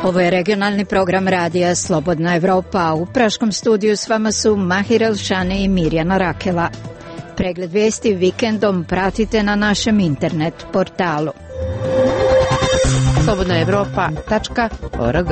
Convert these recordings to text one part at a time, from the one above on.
Ovo je regionalni program radija Slobodna Evropa. U praškom studiju s vama su Mahir Elšane i Mirjana Rakela. Pregled vijesti vikendom pratite na našem internet portalu slobodnaevropa.org.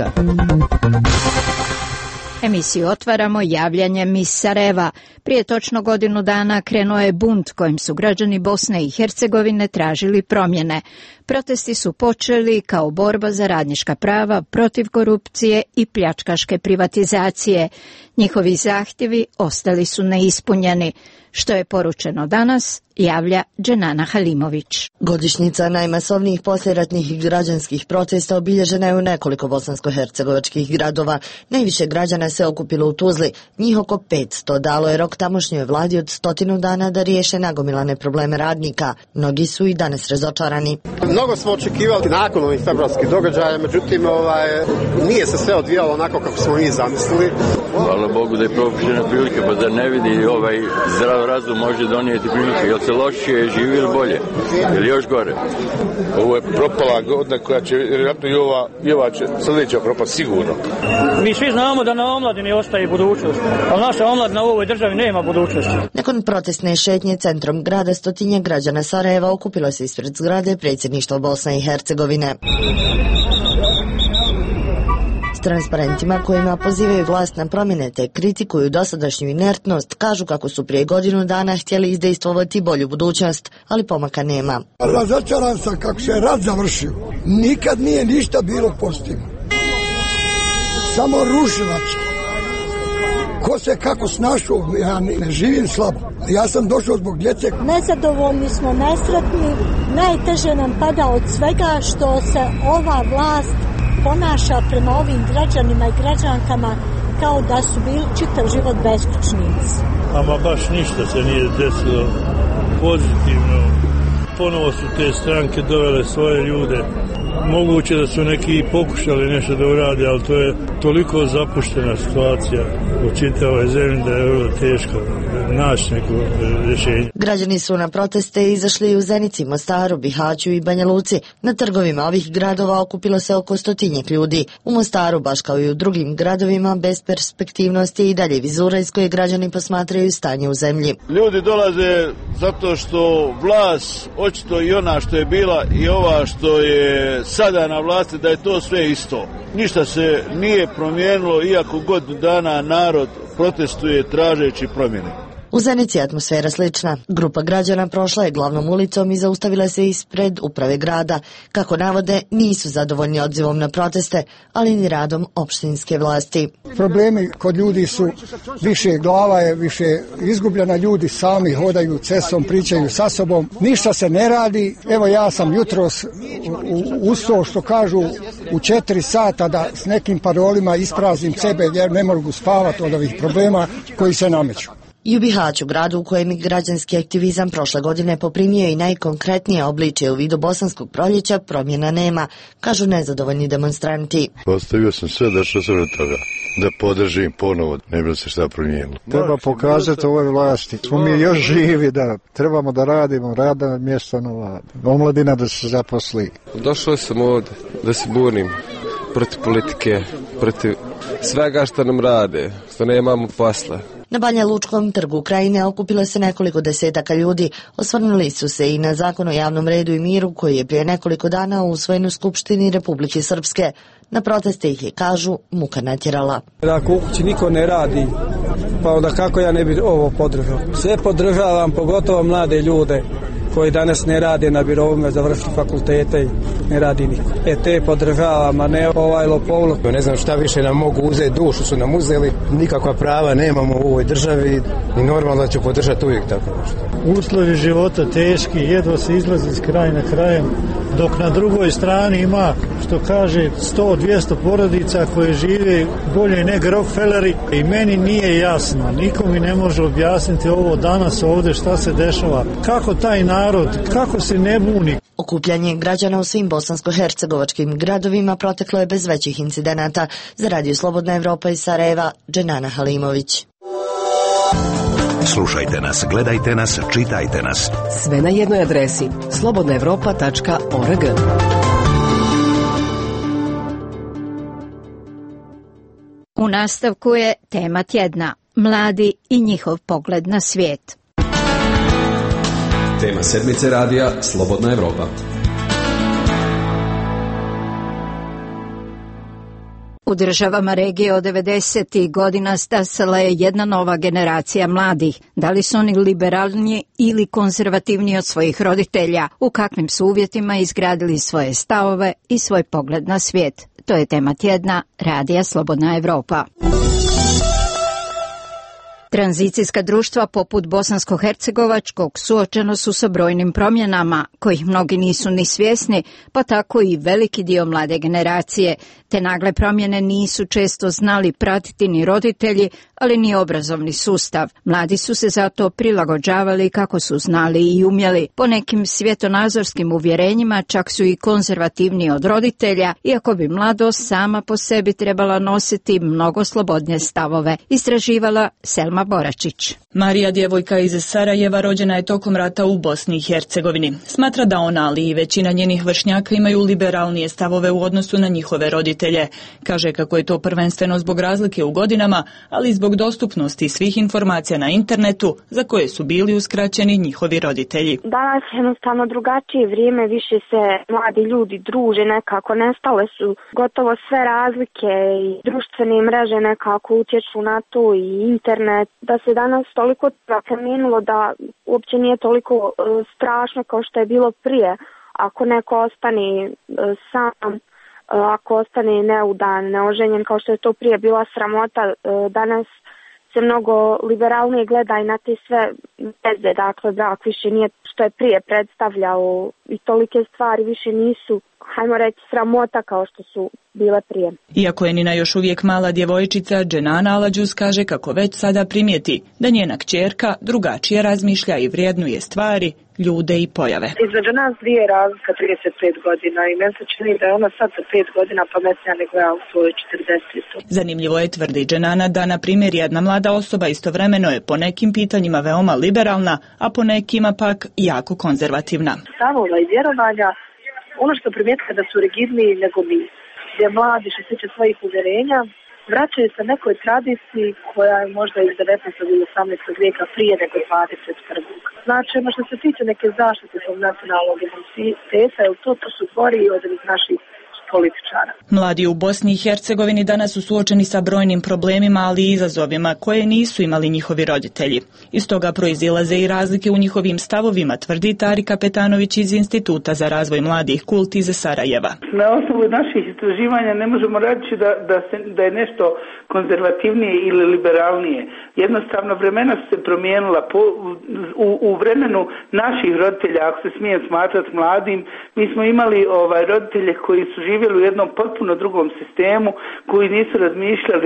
Emisiju otvaramo javljanjem iz Sarajeva. Prije točno godinu dana krenuo je bunt kojim su građani Bosne i Hercegovine tražili promjene. Protesti su počeli kao borba za radnička prava, protiv korupcije i pljačkaške privatizacije. Njihovi zahtjevi ostali su neispunjeni. Što je poručeno danas, javlja Dženana Halimović. Godišnjica najmasovnijih poslijeratnih građanskih protesta obilježena je u nekoliko bosansko-hercegovačkih gradova. Najviše građana se okupilo u Tuzli, njih oko 500, dalo je rok tamošnjoj vladi od 100 dana da riješe nagomilane probleme radnika. Mnogi su i danas razočarani. Mnogo smo očekivali nakon ovih februarskih događaja, međutim nije se sve odvijalo onako kako smo mi zamislili. Hvala Bogu da je propuštena prilika, pa da ne vidi zdrav razum može donijeti prilike. Jel se lošije živi ili bolje? Ili još gore? Ovo je propala godina koja će, vjerojatno i ova će sljedeća propast sigurno. Mi svi znamo da na omladini ostaje budućnost, ali naša omladina u ovoj državi nema budućnosti. Nakon protestne šetnje centrom grada, stotinje građana Sarajeva okupilo se ispred zgrade predsjedništva Bosne i Hercegovine. S transparentima kojima pozivaju vlast na promjene te kritikuju dosadašnju inertnost, kažu kako su prije godinu dana htjeli izdejstvovati bolju budućnost, ali pomaka nema. Razočaran sam kako se rat završio. Nikad nije ništa bilo pozitivno. Samo rušilački. Ko se kako snašao, ja ne živim slabo. Ja sam došao zbog djece. Nezadovoljni smo, nesretni. Najteže nam pada od svega što se ova vlast ponaša prema ovim građanima i građankama kao da su bili čitav život beskućnici. Ama baš ništa se nije desilo pozitivno. Ponovo su te stranke dovele svoje ljude. Moguće da su neki i pokušali nešto da urade, ali to je toliko zapuštena situacija u čitavoj zemlji da je vrlo teško naći neko rješenje. Građani su na proteste izašli u Zenici, Mostaru, Bihaću i Banja Luci. Na trgovima ovih gradova okupilo se oko 100 ljudi. U Mostaru, baš kao i u drugim gradovima, besperspektivnost je i dalje vizura iz koje građani posmatraju stanje u zemlji. Ljudi dolaze zato što vlast, očito i ona što je bila i ova što je sada na vlasti, da je to sve isto. Ništa se nije promijenilo, iako godinu dana narod protestuje tražeći promjene. U Zenici je atmosfera slična. Grupa građana prošla je glavnom ulicom i zaustavila se ispred uprave grada. Kako navode, nisu zadovoljni odzivom na proteste, ali ni radom opštinske vlasti. Problemi kod ljudi su više glava je, više izgubljena, ljudi sami hodaju cestom, pričaju sa sobom. Ništa se ne radi. Evo ja sam jutros ustao, što kažu, u 4 sata da s nekim parolima ispraznim sebe jer ne mogu spavati od ovih problema koji se nameću. I u Bihaću, gradu u kojem građanski aktivizam prošle godine poprimio i najkonkretnije obličje u vidu bosanskog proljeća, promjena nema, kažu nezadovoljni demonstranti. Postavio sam sve da što se od toga, da podržim ponovo, ne bi se šta promijenilo. Treba pokazati ovoj vlasti. Smo mi još živi, da trebamo da radimo, radna mjesta nova, omladina da se zaposli. Došao sam ovdje da se bunim protiv politike, protiv svega što nam rade, što nemamo posla. Na Banja Lučkom trgu Ukrajine okupilo se nekoliko desetaka ljudi. Osvrnuli su se i na Zakon o javnom redu i miru koji je prije nekoliko dana usvojen u Skupštini Republike Srpske. Na proteste ih je, kažu, muka natjerala. Ako u kući niko ne radi, pa onda kako ja ne bi ovo podržao? Sve podržavam, pogotovo mlade ljude koji danas ne rade na birovima, završili fakultete i ne radi niko. Te podržavam, a ne ovaj lopovluk. Ne znam šta više nam mogu uzeti, dušu su nam uzeli, nikakva prava nemamo u ovoj državi i normalno da ću podržati uvijek tako nešto. Uslovi života teški, jedva se izlazi s kraja na krajem, dok na drugoj strani ima, što kaže, 100-200 porodica koje žive bolje nego Rockefelleri. I meni nije jasno, niko mi ne može objasniti ovo danas ovdje šta se dešava, kako taj narod, kako se ne buni. Okupljanje građana u svim bosansko-hercegovačkim gradovima proteklo je bez većih incidenata. Za Radio Slobodna Evropa iz Sarajeva, Dženana Halimović. Slušajte nas, gledajte nas, čitajte nas. Sve na jednoj adresi slobodnaevropa.org. U nastavku je tema tjedna, mladi i njihov pogled na svijet. Tema sedmice radija Slobodna Evropa. U državama regije od 90. godina stasala je jedna nova generacija mladih. Da li su oni liberalniji ili konzervativniji od svojih roditelja? U kakvim su uvjetima izgradili svoje stavove i svoj pogled na svijet? To je tema tjedna radija Slobodna Evropa. Tranzicijska društva poput bosansko-hercegovačkog suočeno su sa brojnim promjenama, kojih mnogi nisu ni svjesni, pa tako i veliki dio mlade generacije. Te nagle promjene nisu često znali pratiti ni roditelji, ali ni obrazovni sustav. Mladi su se zato prilagođavali kako su znali i umjeli. Po nekim svjetonazorskim uvjerenjima čak su i konzervativniji od roditelja, iako bi mladost sama po sebi trebala nositi mnogo slobodnije stavove, istraživala Selma Boračić. Marija, djevojka iz Sarajeva, rođena je tokom rata u Bosni i Hercegovini. Smatra da ona, ali i većina njenih vršnjaka imaju liberalnije stavove u odnosu na njihove roditelje. Kaže kako je to prvenstveno zbog razlike u godinama, ali i zbog dostupnosti svih informacija na internetu za koje su bili uskraćeni njihovi roditelji. Danas je jednostavno drugačije vrijeme, više se mladi ljudi druže, nekako nestale su gotovo sve razlike i društvene mreže nekako utječu na to i internet. Da se danas toliko promijenilo da uopće nije toliko strašno kao što je bilo prije. Ako neko ostane sam, ako ostane neudan, neoženjen, kao što je to prije bila sramota, danas se mnogo liberalnije gleda i na te sve veze, dakle brak više nije što je prije predstavljao i tolike stvari više nisu, hajmo reći, sramota kao što su bile prije. Iako je Nina još uvijek mala djevojčica, Dženana Aladžuz kaže kako već sada primijeti da njena kćerka drugačije razmišlja i vrijednuje stvari, ljude i pojave. Između nas dvije razlika 35 godina i meni se čini da je ona sad za 5 godina pametnija nego ja u svojoj 40. Zanimljivo je, tvrdi Dženana, da na primjer jedna mlada osoba istovremeno je po nekim pitanjima veoma liberalna, a po nekima pak jako konzervativna. Stavova i vjerovanja, ono što primijetite da su rigidniji nego mi, gdje mladi što se tiče svojih uvjerenja vraćaju se nekoj tradiciji koja je možda iz 19. ili 18. vijeka prije nego 21. Znači, što se tiče neke zaštite tog nacionalnog identiteta, to su tvori od naših političara. Mladi u Bosni i Hercegovini danas su suočeni sa brojnim problemima, ali i izazovima koje nisu imali njihovi roditelji. Iz toga proizilaze i razlike u njihovim stavovima, tvrdi Tarika Petanović iz Instituta za razvoj mladih Kult iz Sarajeva. Na osnovu naših istraživanja ne možemo reći da je nešto konzervativnije ili liberalnije. Jednostavno vremena su se promijenila. U vremenu naših roditelja, ako se smije smatrati mladim, mi smo imali roditelje koji su živjeli u jednom potpuno drugom sistemu, koji nisu razmišljali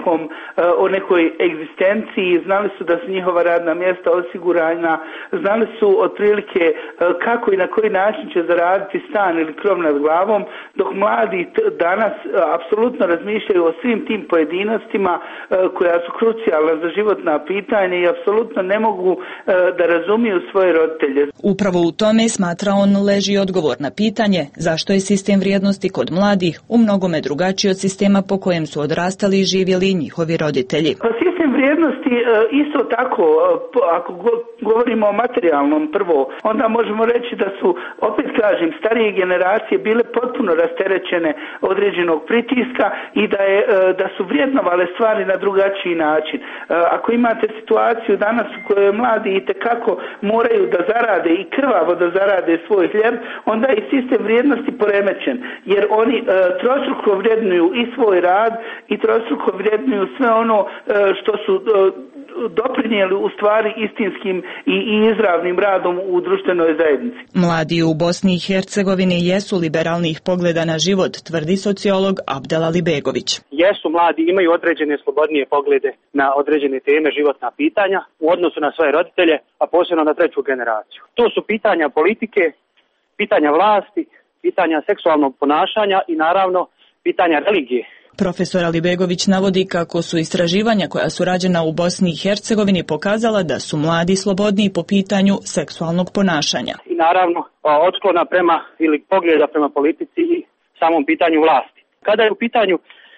o nekoj egzistenciji, znali su da su njihova radna mjesta osigurana, znali su otprilike kako i na koji način će zaraditi stan ili krov nad glavom, dok mladi danas apsolutno razmišljaju o svim tim pojedinostima koja su krucijalna za životna pitanja i apsolutno ne mogu da razumiju svoje roditelje. Upravo u tome, smatra on, leži odgovor na pitanje zašto je sistem vrijednosti kod mladih u mnogome drugačiji od sistema po kojem su odrastali i živjeli njihovi roditelji. Pa sistem vrijednosti isto tako, ako govorimo o materijalnom prvo, onda možemo reći da su, opet kažem, starije generacije bile potpuno rasterećene određenog pritiska i da su vrijednovale stvari na drugačiji način. Ako imate situaciju danas u kojoj mladi itekako moraju da zarade i krvavo da zarade svoj hljeb, onda je sistem vrijednosti poremećen, jer oni trostruko vrednuju i svoj rad i trostruko vrednuju sve ono što su doprinijeli u stvari istinskim i izravnim radom u društvenoj zajednici. Mladi u Bosni i Hercegovini jesu liberalnih pogleda na život, tvrdi sociolog Abdel Alibegović. Jesu mladi, imaju određene slobodnije poglede na određene teme, životna pitanja u odnosu na svoje roditelje, a posebno na treću generaciju. To su pitanja politike, pitanja vlasti, pitanja seksualnog ponašanja i naravno pitanja religije. Profesor Alibegović navodi kako su istraživanja koja su rađena u Bosni i Hercegovini pokazala da su mladi slobodniji po pitanju seksualnog ponašanja. I naravno otklona prema ili pogleda prema politici i samom pitanju vlasti. Kada je u pitanju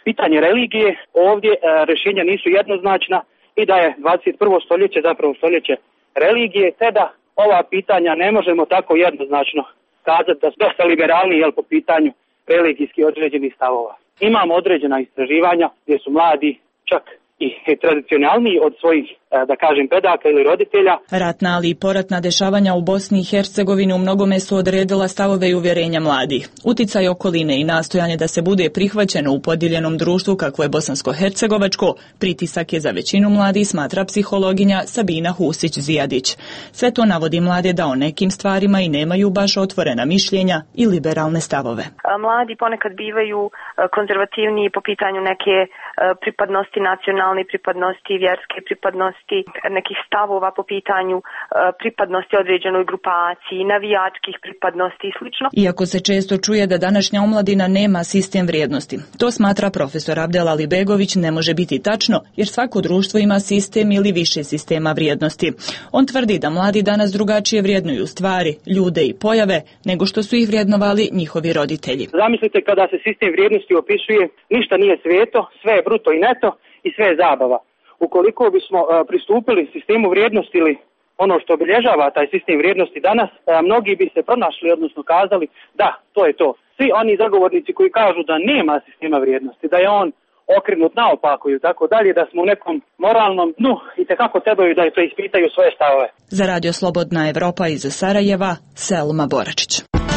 pitanje religije, ovdje rješenja nisu jednoznačna i da je 21. stoljeće zapravo stoljeće religije, te da ova pitanja ne možemo tako jednoznačno kazati da su dosta liberalni po pitanju religijski određenih stavova. Imamo određena istraživanja gdje su mladi čak i tradicionalniji od svojih, da kažem, predaka ili roditelja. Ratna, ali i poratna dešavanja u Bosni i Hercegovini u mnogome su odredila stavove i uvjerenja mladih. Uticaj okoline i nastojanje da se bude prihvaćeno u podijeljenom društvu kakvo je bosansko-hercegovačko, pritisak je za većinu mladih, smatra psihologinja Sabina Husić-Zijadić. Sve to navodi mlade da o nekim stvarima i nemaju baš otvorena mišljenja i liberalne stavove. Mladi ponekad bivaju konzervativniji po pitanju neke pripadnosti nacionalne pripadnosti, vjerske pripadnosti, nekih stavova po pitanju pripadnosti određenoj grupaciji, navijačkih pripadnosti i sl. Iako se često čuje da današnja omladina nema sistem vrijednosti, to smatra profesor Abdel Alibegović ne može biti tačno, jer svako društvo ima sistem ili više sistema vrijednosti. On tvrdi da mladi danas drugačije vrijednuju stvari, ljude i pojave nego što su ih vrijednovali njihovi roditelji. Zamislite kada se sistem vrijednosti opisuje, ništa nije sveto, sve je bruto i neto i sve je zabava. Ukoliko bismo pristupili sistemu vrijednosti ili ono što obilježava taj sistem vrijednosti danas, mnogi bi se pronašli, odnosno kazali da, to je to. Svi oni zagovornici koji kažu da nema sistema vrijednosti, da je on okrenut naopako i tako dalje, da smo u nekom moralnom dnu i tekako trebaju da je preispitaju svoje stavove. Za Radio Slobodna Evropa iz Sarajeva, Selma Boračić.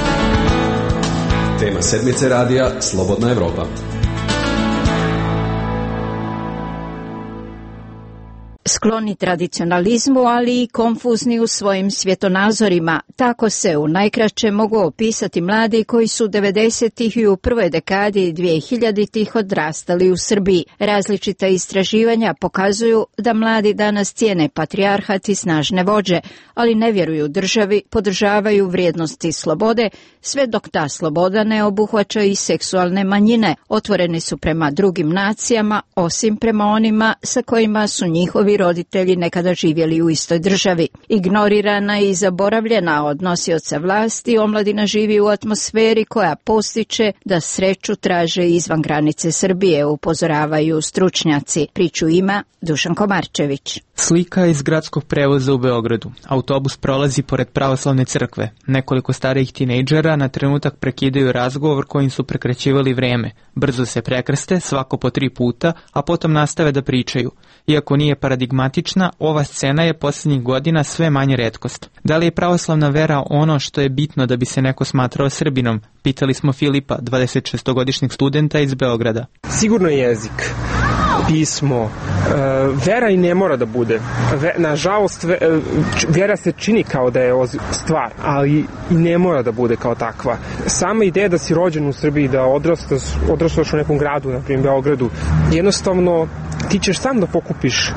Tema sedmice radija Slobodna Evropa. Skloni tradicionalizmu, ali i konfuzni u svojim svjetonazorima. Tako se u najkraće mogu opisati mladi koji su 90-ih i u prvoj dekadi 2000-ih odrastali u Srbiji. Različita istraživanja pokazuju da mladi danas cijene patrijarhat i snažne vođe, ali ne vjeruju državi, podržavaju vrijednosti slobode, sve dok ta sloboda ne obuhvaća i seksualne manjine. Otvoreni su prema drugim nacijama, osim prema onima sa kojima su njihovi roditelji nekada živjeli u istoj državi. Ignorirana i zaboravljena od nosioca vlasti, omladina živi u atmosferi koja postiče da sreću traže izvan granice Srbije, upozoravaju stručnjaci. Priču ima Dušan Komarčević. Slika iz gradskog prevoza u Beogradu. Autobus prolazi pored pravoslavne crkve. Nekoliko starijih tinejdžera na trenutak prekidaju razgovor kojim su prekraćivali vrijeme. Brzo se prekrste, svako po 3 puta, a potom nastave da pričaju. Iako nije paradigmatična, ova scena je posljednjih godina sve manje retkost. Da li je pravoslavna vera ono što je bitno da bi se neko smatrao Srbinom? Pitali smo Filipa, 26-godišnjeg studenta iz Beograda. Sigurno jezik, pismo, vera i ne mora da bude. Nažalost, vera se čini kao da je stvar, ali i ne mora da bude kao takva. Sama ideja da si rođen u Srbiji, da odrastaš u nekom gradu, na primjer Beogradu, jednostavno ti ćeš sam da pokupiš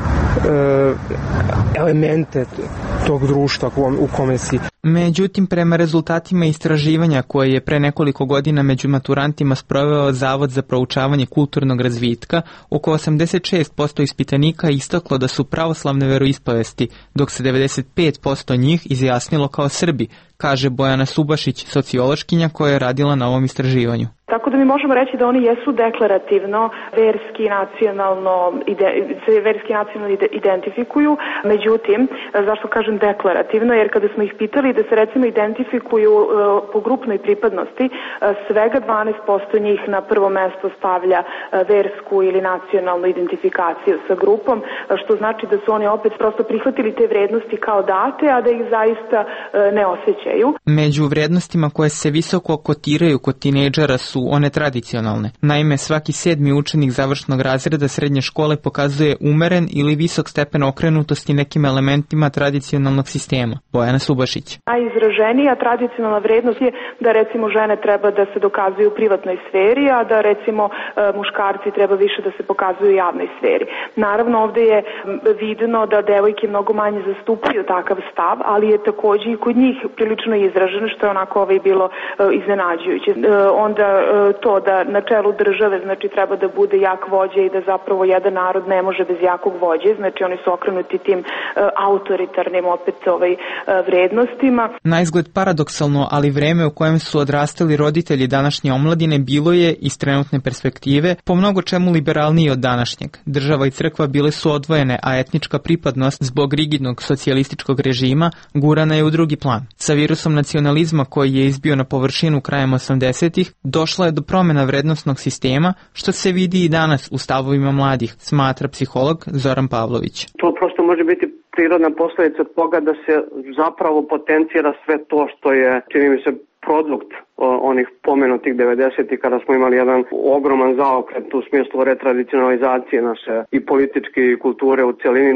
elemente tog društva u kome si. Međutim, prema rezultatima istraživanja koje je pre nekoliko godina među maturantima sproveo Zavod za proučavanje kulturnog razvitka, oko 86% ispitanika je istaklo da su pravoslavne veroispovesti, dok se 95% njih izjasnilo kao Srbi, kaže Bojana Subašić, sociološkinja koja je radila na ovom istraživanju. Tako da mi možemo reći da oni jesu deklarativno, verski nacionalno identifikuju, međutim, zašto kažem deklarativno, jer kada smo ih pitali da se recimo identifikuju po grupnoj pripadnosti, svega 12% njih na prvo mesto stavlja versku ili nacionalnu identifikaciju sa grupom, što znači da su oni opet prosto prihvatili te vrednosti kao date, a da ih zaista ne osjećaju. Među vrednostima koje se visoko kotiraju kod tinejdžera su one tradicionalne. Naime, svaki 7. učenik završnog razreda srednje škole pokazuje umeren ili visok stepen okrenutosti nekim elementima tradicionalnog sistema. Bojana Subašić. Najizraženija tradicionalna vrednost je da recimo žene treba da se dokazuju u privatnoj sferi, a da recimo muškarci treba više da se pokazuju u javnoj sferi. Naravno, ovdje je vidno da devojke mnogo manje zastupaju takav stav, ali je također i kod njih prilično izraženo, što je onako bilo iznenađujuće. Onda to da na čelu države znači treba da bude jak vođa i da zapravo jedan narod ne može bez jakog vođe, znači oni su okrenuti tim autoritarnim opet vrednostima. Na izgled paradoksalno, ali vreme u kojem su odrastali roditelji današnje omladine bilo je, iz trenutne perspektive, po mnogo čemu liberalniji od današnjeg. Država i crkva bile su odvojene, a etnička pripadnost zbog rigidnog socijalističkog režima gurana je u drugi plan. Sa virusom nacionalizma koji je izbio na površinu krajem 80-ih, došlo je do promjena vrednostnog sistema, što se vidi i danas u stavovima mladih, smatra psiholog Zoran Pavlović. To prosto može biti prirodna posljedica toga da se zapravo potencira sve to što je, čini mi se, produkt onih pomenutih 90-ih kada smo imali jedan ogroman zaokret u smislu retradicionalizacije naše i političke i kulture u celini,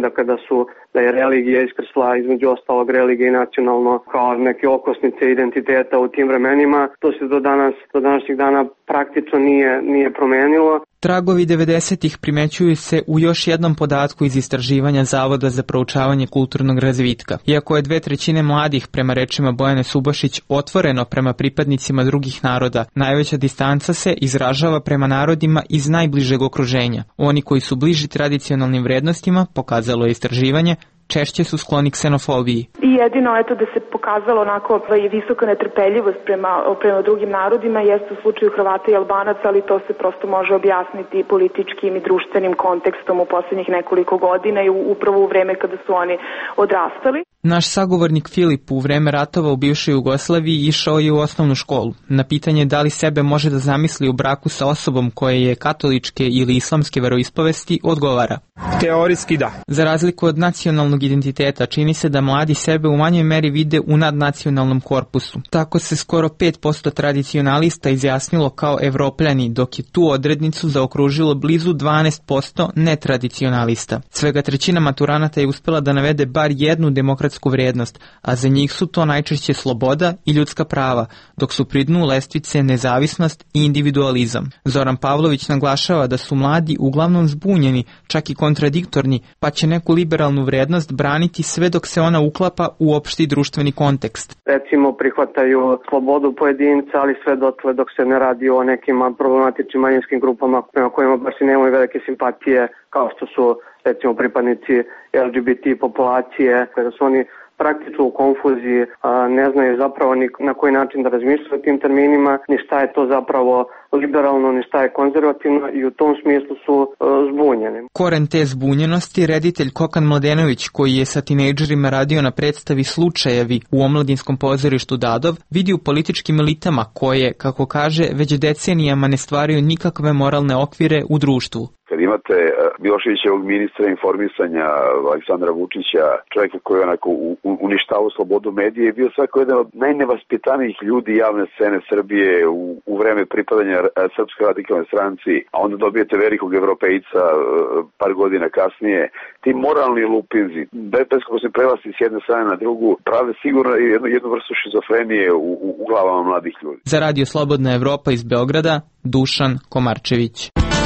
da je religija iskrsla između ostalog religije i nacionalno kao neke okosnice identiteta u tim vremenima. To se do današnjih dana praktično nije promenilo. Tragovi 90-ih primećuju se u još jednom podatku iz istraživanja Zavoda za proučavanje kulturnog razvitka. Iako je 2/3 mladih, prema rečima Bojane Subašić, otvoreno prema pripadnicima drugih naroda, najveća distanca se izražava prema narodima iz najbližeg okruženja. Oni koji su bliži tradicionalnim vrednostima, pokazalo je istraživanje, češće su skloni ksenofobiji. I jedino da se pokazalo onako visoka netrpeljivost prema drugim narodima jeste u slučaju Hrvata i Albanaca, ali to se prosto može objasniti političkim i društvenim kontekstom u posljednjih nekoliko godina i upravo u vreme kada su oni odrastali. Naš sagovornik Filip u vreme ratova u bivšoj Jugoslaviji išao je u osnovnu školu. Na pitanje da li sebe može da zamisli u braku sa osobom koja je katoličke ili islamske veroispovesti, odgovara: teorijski da. Za razliku od nacionalnog identiteta, čini se da mladi sebe u manjoj meri vide u nadnacionalnom korpusu. Tako se skoro 5% tradicionalista izjasnilo kao Evropljani, dok je tu odrednicu zaokružilo blizu 12% netradicionalista. Svega 1/3 maturanata je uspela da navede bar jednu demokratsku vrijednost, a za njih su to najčešće sloboda i ljudska prava, dok su pri dnu lestvice nezavisnost i individualizam. Zoran Pavlović naglašava da su mladi uglavnom zbunjeni, čak i kontradiktorni, pa će neku liberalnu vrijednost braniti sve dok se ona uklapa u opšti društveni kontekst. Recimo prihvataju slobodu pojedinca, ali sve dotle dok se ne radi o nekim problematičnim manjinskim grupama prema kojima baš i nemaju velike simpatije, kao što su recimo pripadnici LGBT populacije, kada su oni praktično u konfuziji, ne znaju zapravo ni na koji način da razmišljaju o tim terminima, ni šta je to zapravo liberalno, ni šta je konzervativno, i u tom smislu su zbunjeni. Koren te zbunjenosti reditelj Kokan Mladenović, koji je sa tinejdžerima radio na predstavi Slučajevi u omladinskom pozorištu Dadov, vidi u političkim elitama koje, kako kaže, već decenijama ne stvaraju nikakve moralne okvire u društvu. Kad imate Miloševićevog ministra informisanja Aleksandra Vučića, čovjeka koji je onako uništavao slobodu medije, je bio svako jedan od najnevaspitanijih ljudi javne scene Srbije u vreme pripadanja Srpskoj radikalnoj stranci, a onda dobijete velikog evropejca par godina kasnije. Ti moralni lupinzi, bez kako se prelasti s jedne strane na drugu, prave sigurno jednu vrstu šizofrenije u glavama mladih ljudi. Za Radio Slobodna Evropa iz Beograda, Dušan Komarčević.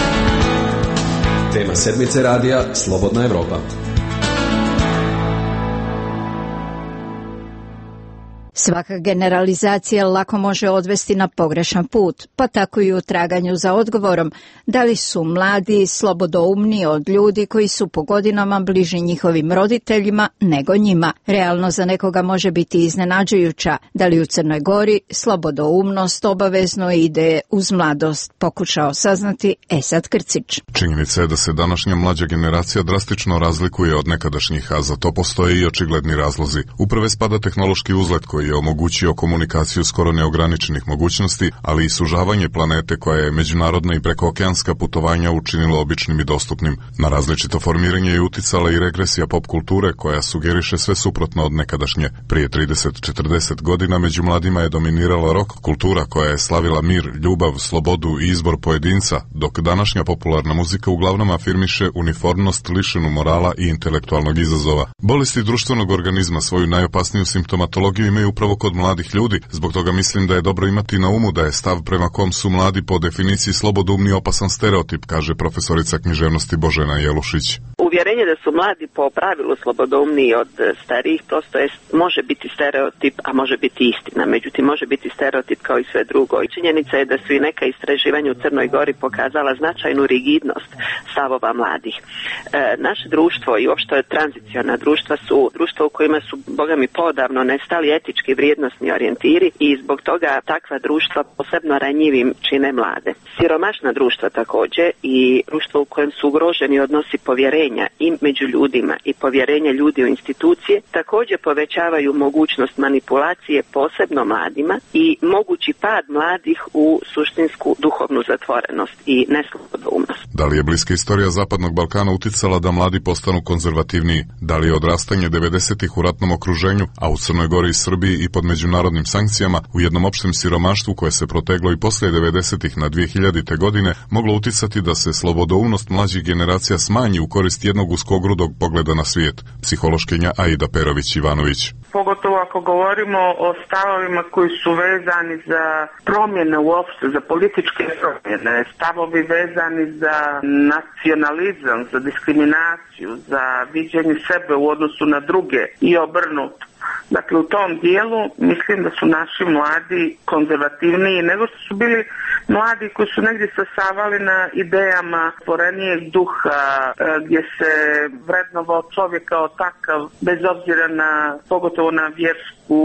Tema sedmice radija Slobodna Evropa. Svaka generalizacija lako može odvesti na pogrešan put, pa tako i u traganju za odgovorom da li su mladi slobodoumni od ljudi koji su po godinama bliži njihovim roditeljima nego njima. Realno za nekoga može biti iznenađujuća da li u Crnoj Gori slobodoumnost obavezno ide uz mladost, pokušao saznati Esad Krcić. Činjenica je da se današnja mlađa generacija drastično razlikuje od nekadašnjih, a za to postoje i očigledni razlozi. U prve spada tehnološki uzlet koji je omogućio komunikaciju skoro neograničenih mogućnosti, ali i sužavanje planete koja je međunarodna i prekookeanska putovanja učinila običnim i dostupnim. Na različito formiranje je uticala i regresija pop kulture koja sugeriše sve suprotno od nekadašnje. Prije 30-40 godina među mladima je dominirala rock kultura koja je slavila mir, ljubav, slobodu i izbor pojedinca, dok današnja popularna muzika uglavnom afirmiše uniformnost lišenu morala i intelektualnog izazova. Bolesti društvenog organizma svoju najopasniju simptomatologiju imaju upravo kod mladih ljudi. Zbog toga mislim da je dobro imati na umu da je stav prema kom su mladi po definiciji slobodoumni opasan stereotip, kaže profesorica književnosti Božena Jelušić. Uvjerenje da su mladi po pravilu slobodoumniji od starijih prosto može biti stereotip, a može biti istina. Međutim, može biti stereotip kao i sve drugo. I činjenica je da su i neka istraživanja u Crnoj Gori pokazala značajnu rigidnost stavova mladih. Naše društvo i uopšte tranziciona društva su društva u kojima su, boga mi, poodavno nestali etički vrijednosni orijentiri i zbog toga takva društva posebno ranjivim čine mlade. Siromašna društva također i društvo u kojem su ugroženi odnosi povjerenja i među ljudima i povjerenje ljudi u institucije također povećavaju mogućnost manipulacije posebno mladima i mogući pad mladih u suštinsku duhovnu zatvorenost i neslobodoumnost. Da li je bliska istorija Zapadnog Balkana uticala da mladi postanu konzervativniji? Da li je odrastanje 90-ih u ratnom okruženju, a u Crnoj Gori i Srbiji i pod međunarodnim sankcijama u jednom opštem siromaštvu koje se proteglo i poslije 90-ih na 2000. godine moglo uticati da se slobodoumnost mlađih generacija smanji u korist jednog uskogrudog pogleda na svijet? Psihološkinja Aida Perović-Ivanović. Pogotovo ako govorimo o stavovima koji su vezani za promjene uopšte, za političke promjene, stavovi vezani za nacionalizam, za diskriminaciju, za viđenje sebe u odnosu na druge i obrnuto. Dakle, u tom dijelu mislim da su naši mladi konzervativniji nego što su bili mladi koji su negdje sasavali na idejama porenijeg duha, gdje se vrednovao čovjek kao takav, bez obzira na, pogotovo na vjersku,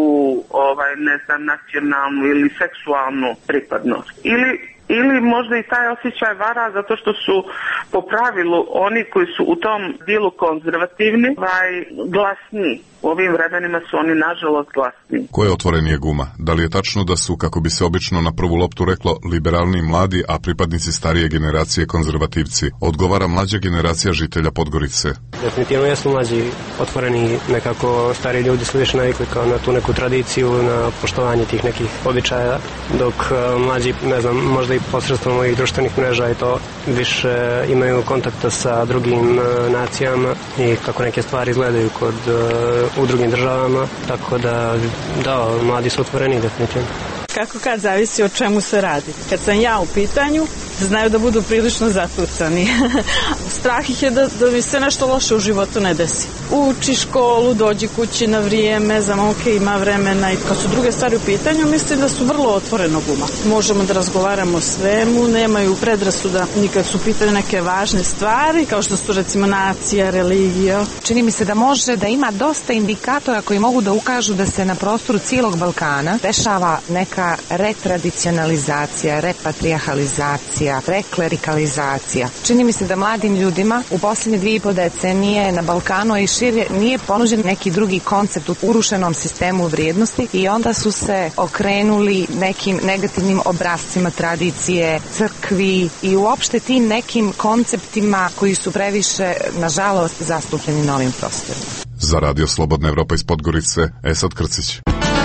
nacionalnu ili seksualnu pripadnost. Ili možda i taj osjećaj vara zato što su po pravilu oni koji su u tom dijelu konzervativni glasni. U ovim vremenima su oni nažalost glasni. Ko je otvorenije guma? Da li je tačno da su, kako bi se obično na prvu loptu reklo, liberalni mladi, a pripadnici starije generacije konzervativci? Odgovara mlađa generacija žitelja Podgorice. Definitivno jesu mlađi otvoreni, nekako stari ljudi su više navikli kao na tu neku tradiciju, na poštovanje tih nekih običaja, dok mlađi, ne znam, možda i posredstvom ovih društvenih mreža i to više imaju kontakta sa drugim nacijama i kako neke stvari izgledaju u drugim državama, tako da mladi su otvoreni definitivno. Kako kad zavisi o čemu se radi. Kad sam ja u pitanju, znaju da budu prilično zatucani. Strah ih je da mi se nešto loše u životu ne desi. Uči školu, dođi kući na vrijeme, za momke ima vremena i kad su druge stvari u pitanju, mislim da su vrlo otvorenog uma. Možemo da razgovaramo o svemu, nemaju predrasuda ni kad su u pitanju neke važne stvari, kao što su recimo nacija, religija. Čini mi se da može da ima dosta indikatora koji mogu da ukažu da se na prostoru cijelog Balkana dešava neka retradicionalizacija, repatrijahalizacija, reklerikalizacija. Čini mi se da mladim ljudima u posljednje 2,5 decenije na Balkanu i šire nije ponuđen neki drugi koncept u urušenom sistemu vrijednosti i onda su se okrenuli nekim negativnim obrascima tradicije, crkvi i uopšte tim nekim konceptima koji su previše, nažalost, zastupljeni na ovim prostorima. Za Radio Slobodna Evropa iz Podgorice, Esad Krcić.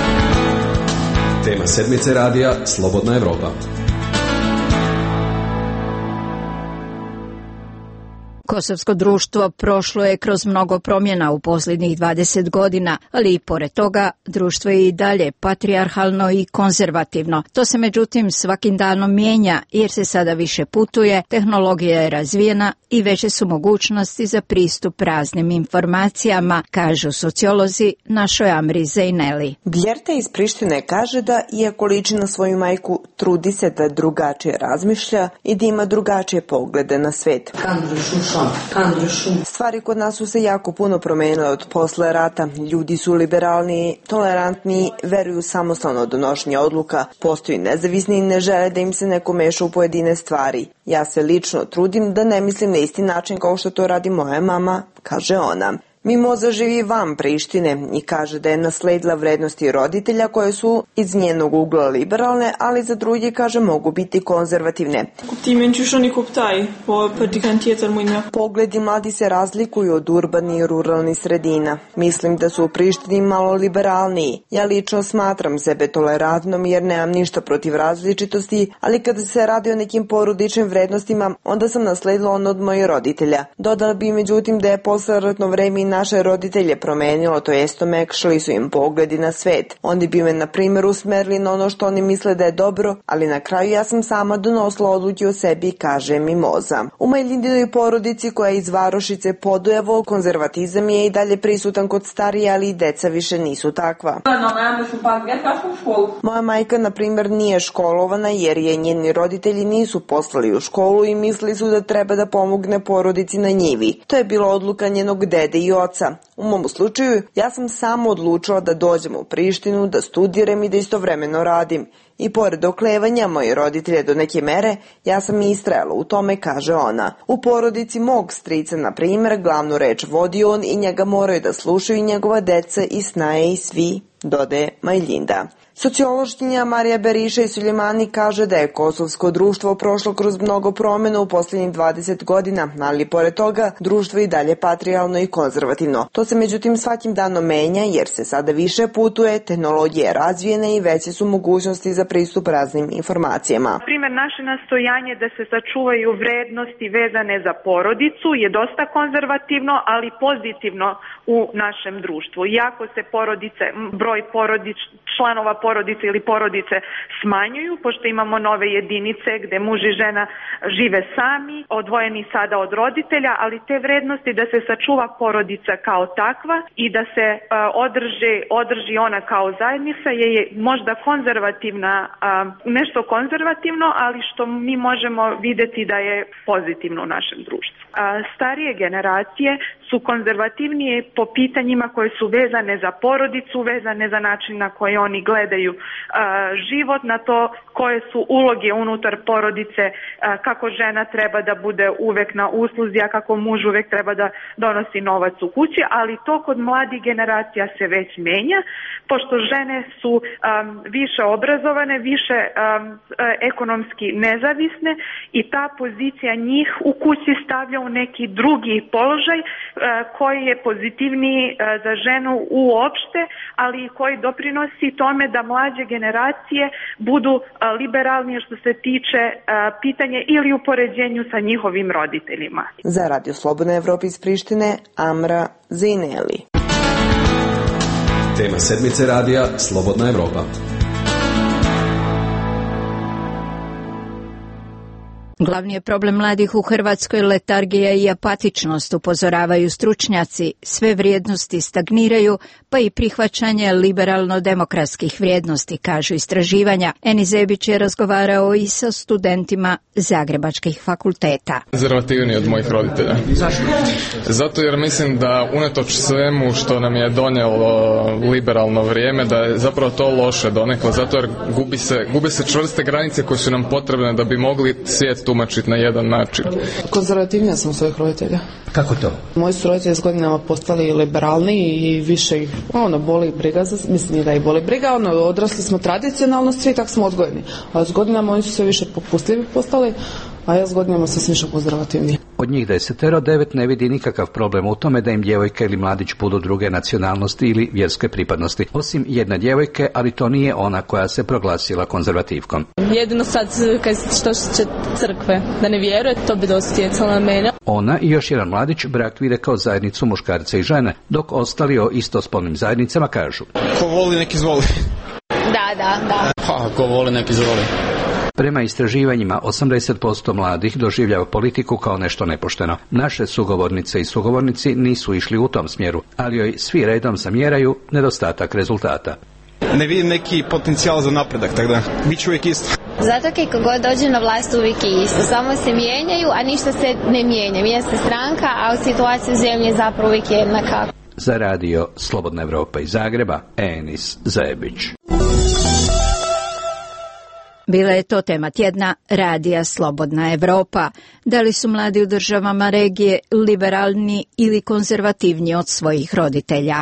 Tema sedmice radija Slobodna Evropa. Kosovsko društvo prošlo je kroz mnogo promjena u posljednjih 20 godina, ali i pored toga društvo je i dalje patrijarhalno i konzervativno. To se međutim svakim danom mijenja jer se sada više putuje, tehnologija je razvijena i veće su mogućnosti za pristup raznim informacijama, kažu sociolozi našoj Amri Zejneli. Bljerte iz Prištine kaže da, iako liči na svoju majku, trudi se da drugačije razmišlja i da ima drugačije poglede na svet. Stvari kod nas su se jako puno promenile od posle rata. Ljudi su liberalniji, tolerantniji, veruju samostalno donošenje odluka, postaju nezavisni i ne žele da im se neko meša u pojedine stvari. Ja se lično trudim da ne mislim na isti način kao što to radi moja mama, kaže ona. Mimoza živi van Prištine i kaže da je nasledila vrednosti roditelja koje su iz njenog ugla liberalne, ali za drugi, kaže, mogu biti konzervativne. Pogledi mladi se razlikuju od urbanih i ruralnih sredina. Mislim da su u Prištini malo liberalniji. Ja lično smatram sebe tolerantnom jer nemam ništa protiv različitosti, ali kada se radi o nekim porodičnim vrednostima, onda sam nasledila ono od mojih roditelja. Dodala bi međutim da je posleratno vreme naše roditelje promenilo, to jest omekšali su im pogledi na svet. Oni bi me, na primjer, usmerili na ono što oni misle da je dobro, ali na kraju ja sam sama donosila odluke o sebi, kaže Mimoza. U Majljindinoj porodici koja je iz Varošice Podujevo, konzervatizam je i dalje prisutan kod starije, ali i deca više nisu takva. Moja majka, na primjer, nije školovana jer je njeni roditelji nisu poslali u školu i mislili su da treba da pomogne porodici na njivi. To je bila odluka njenog dede i oca. U mom slučaju, ja sam samo odlučila da dođem u Prištinu, da studiram i da istovremeno radim. I pored oklevanja moje roditelje do neke mere, ja sam i istrajala u tome, kaže ona. U porodici mog strica, na primjer, glavnu reč vodi on i njega moraju da slušaju i njegova deca i snaje i svi, dodaje Majljinda. Sociološkinja Marija Beriša i Suljemani kaže da je kosovsko društvo prošlo kroz mnogo promjena u posljednjih 20 godina, ali pored toga društvo je i dalje patrijarhalno i konzervativno. To se međutim svakim danom menja jer se sada više putuje, tehnologija je razvijena i veće su mogućnosti za pristup raznim informacijama. Primjer, naše nastojanje da se sačuvaju vrednosti vezane za porodicu je dosta konzervativno, ali pozitivno u našem društvu. Iako se broj članova porodice ili porodice smanjuju, pošto imamo nove jedinice gde muž i žena žive sami, odvojeni sada od roditelja, ali te vrednosti da se sačuva porodica kao takva i da se održi ona kao zajednica je možda konzervativna, nešto konzervativno, ali što mi možemo videti da je pozitivno u našem društvu. Starije generacije su konzervativnije po pitanjima koje su vezane za porodicu, vezane za način na koji oni gledaju život, na to koje su uloge unutar porodice, kako žena treba da bude uvek na usluzi, a kako muž uvek treba da donosi novac u kući, ali to kod mladih generacija se već menja, pošto žene su više obrazovane, više ekonomski nezavisne i ta pozicija njih u kući stavlja u neki drugi položaj koji je pozitivniji za ženu uopšte, ali i koji doprinosi tome da mlađe generacije budu liberalnije što se tiče pitanja ili u poređenju sa njihovim roditeljima. Za Radio Slobodna Evropa iz Prištine, Amra Zineli. Tema sedmice radija Slobodna Evropa. Glavni je problem mladih u Hrvatskoj letargija i apatičnost, upozoravaju stručnjaci. Sve vrijednosti stagniraju, pa i prihvaćanje liberalno-demokratskih vrijednosti, kažu istraživanja. Eni Zebić je razgovarao i sa studentima zagrebačkih fakulteta. Konzervativniji od mojih roditelja. Zašto? Zato jer mislim da unatoč svemu što nam je donijelo liberalno vrijeme, da je zapravo to loše donekle, zato jer gube se čvrste granice koje su nam potrebne da bi mogli svijet tumačiti na jedan način. Konzervativnija sam svojih roditelja. Kako to? Moji su roditelji s godinama postali liberalni i više ih boli briga, mislim da ih boli briga, odrasli smo tradicionalno svi, tako smo odgojeni. A s godinama oni su sve više popustljivi postali, a ja s godinama sam više konzervativniji. Od njih 10, 9 ne vidi nikakav problem u tome da im djevojka ili mladić budu druge nacionalnosti ili vjerske pripadnosti. Osim jedne djevojke, ali to nije ona koja se proglasila konzervativkom. Jedino sad što će crkve da ne vjeruje, to bi dosta utjecalo na mene. Ona i još jedan mladić brak vide kao zajednicu muškarca i žene, dok ostali o istospolnim zajednicama kažu: ko voli nek izvoli. Da. Pa, ko voli nek izvoli. Prema istraživanjima, 80% mladih doživljava politiku kao nešto nepošteno. Naše sugovornice i sugovornici nisu išli u tom smjeru, ali joj svi redom zamjeraju nedostatak rezultata. Ne vidim neki potencijal za napredak, tako da bit ću uvijek isto. Zato kako god dođe na vlast uvijek je isto. Samo se mijenjaju, a ništa se ne mijenja. Mijenja se stranka, a situacija u zemlji je zapravo uvijek jednaka. Za radio Slobodna Evropa iz Zagreba, Enis Zebić. Bila je to tema tjedna radija Slobodna Evropa. Da li su mladi u državama regije liberalni ili konzervativni od svojih roditelja?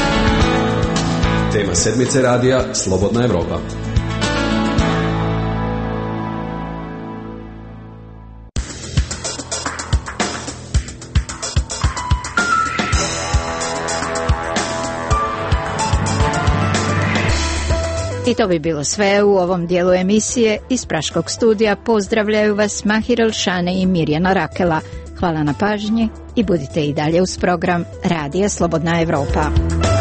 Tema sedmice radija Slobodna Evropa. I to bi bilo sve u ovom dijelu emisije. Iz Praškog studija pozdravljaju vas Mahir Elšane i Mirjana Rakela. Hvala na pažnji i budite i dalje uz program Radija Slobodna Evropa.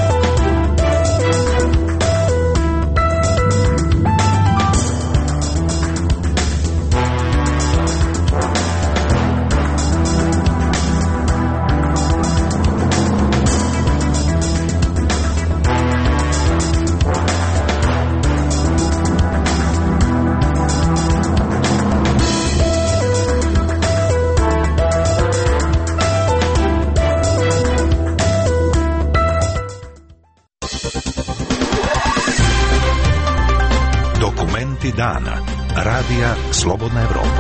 Dana. Radija Slobodna Evropa.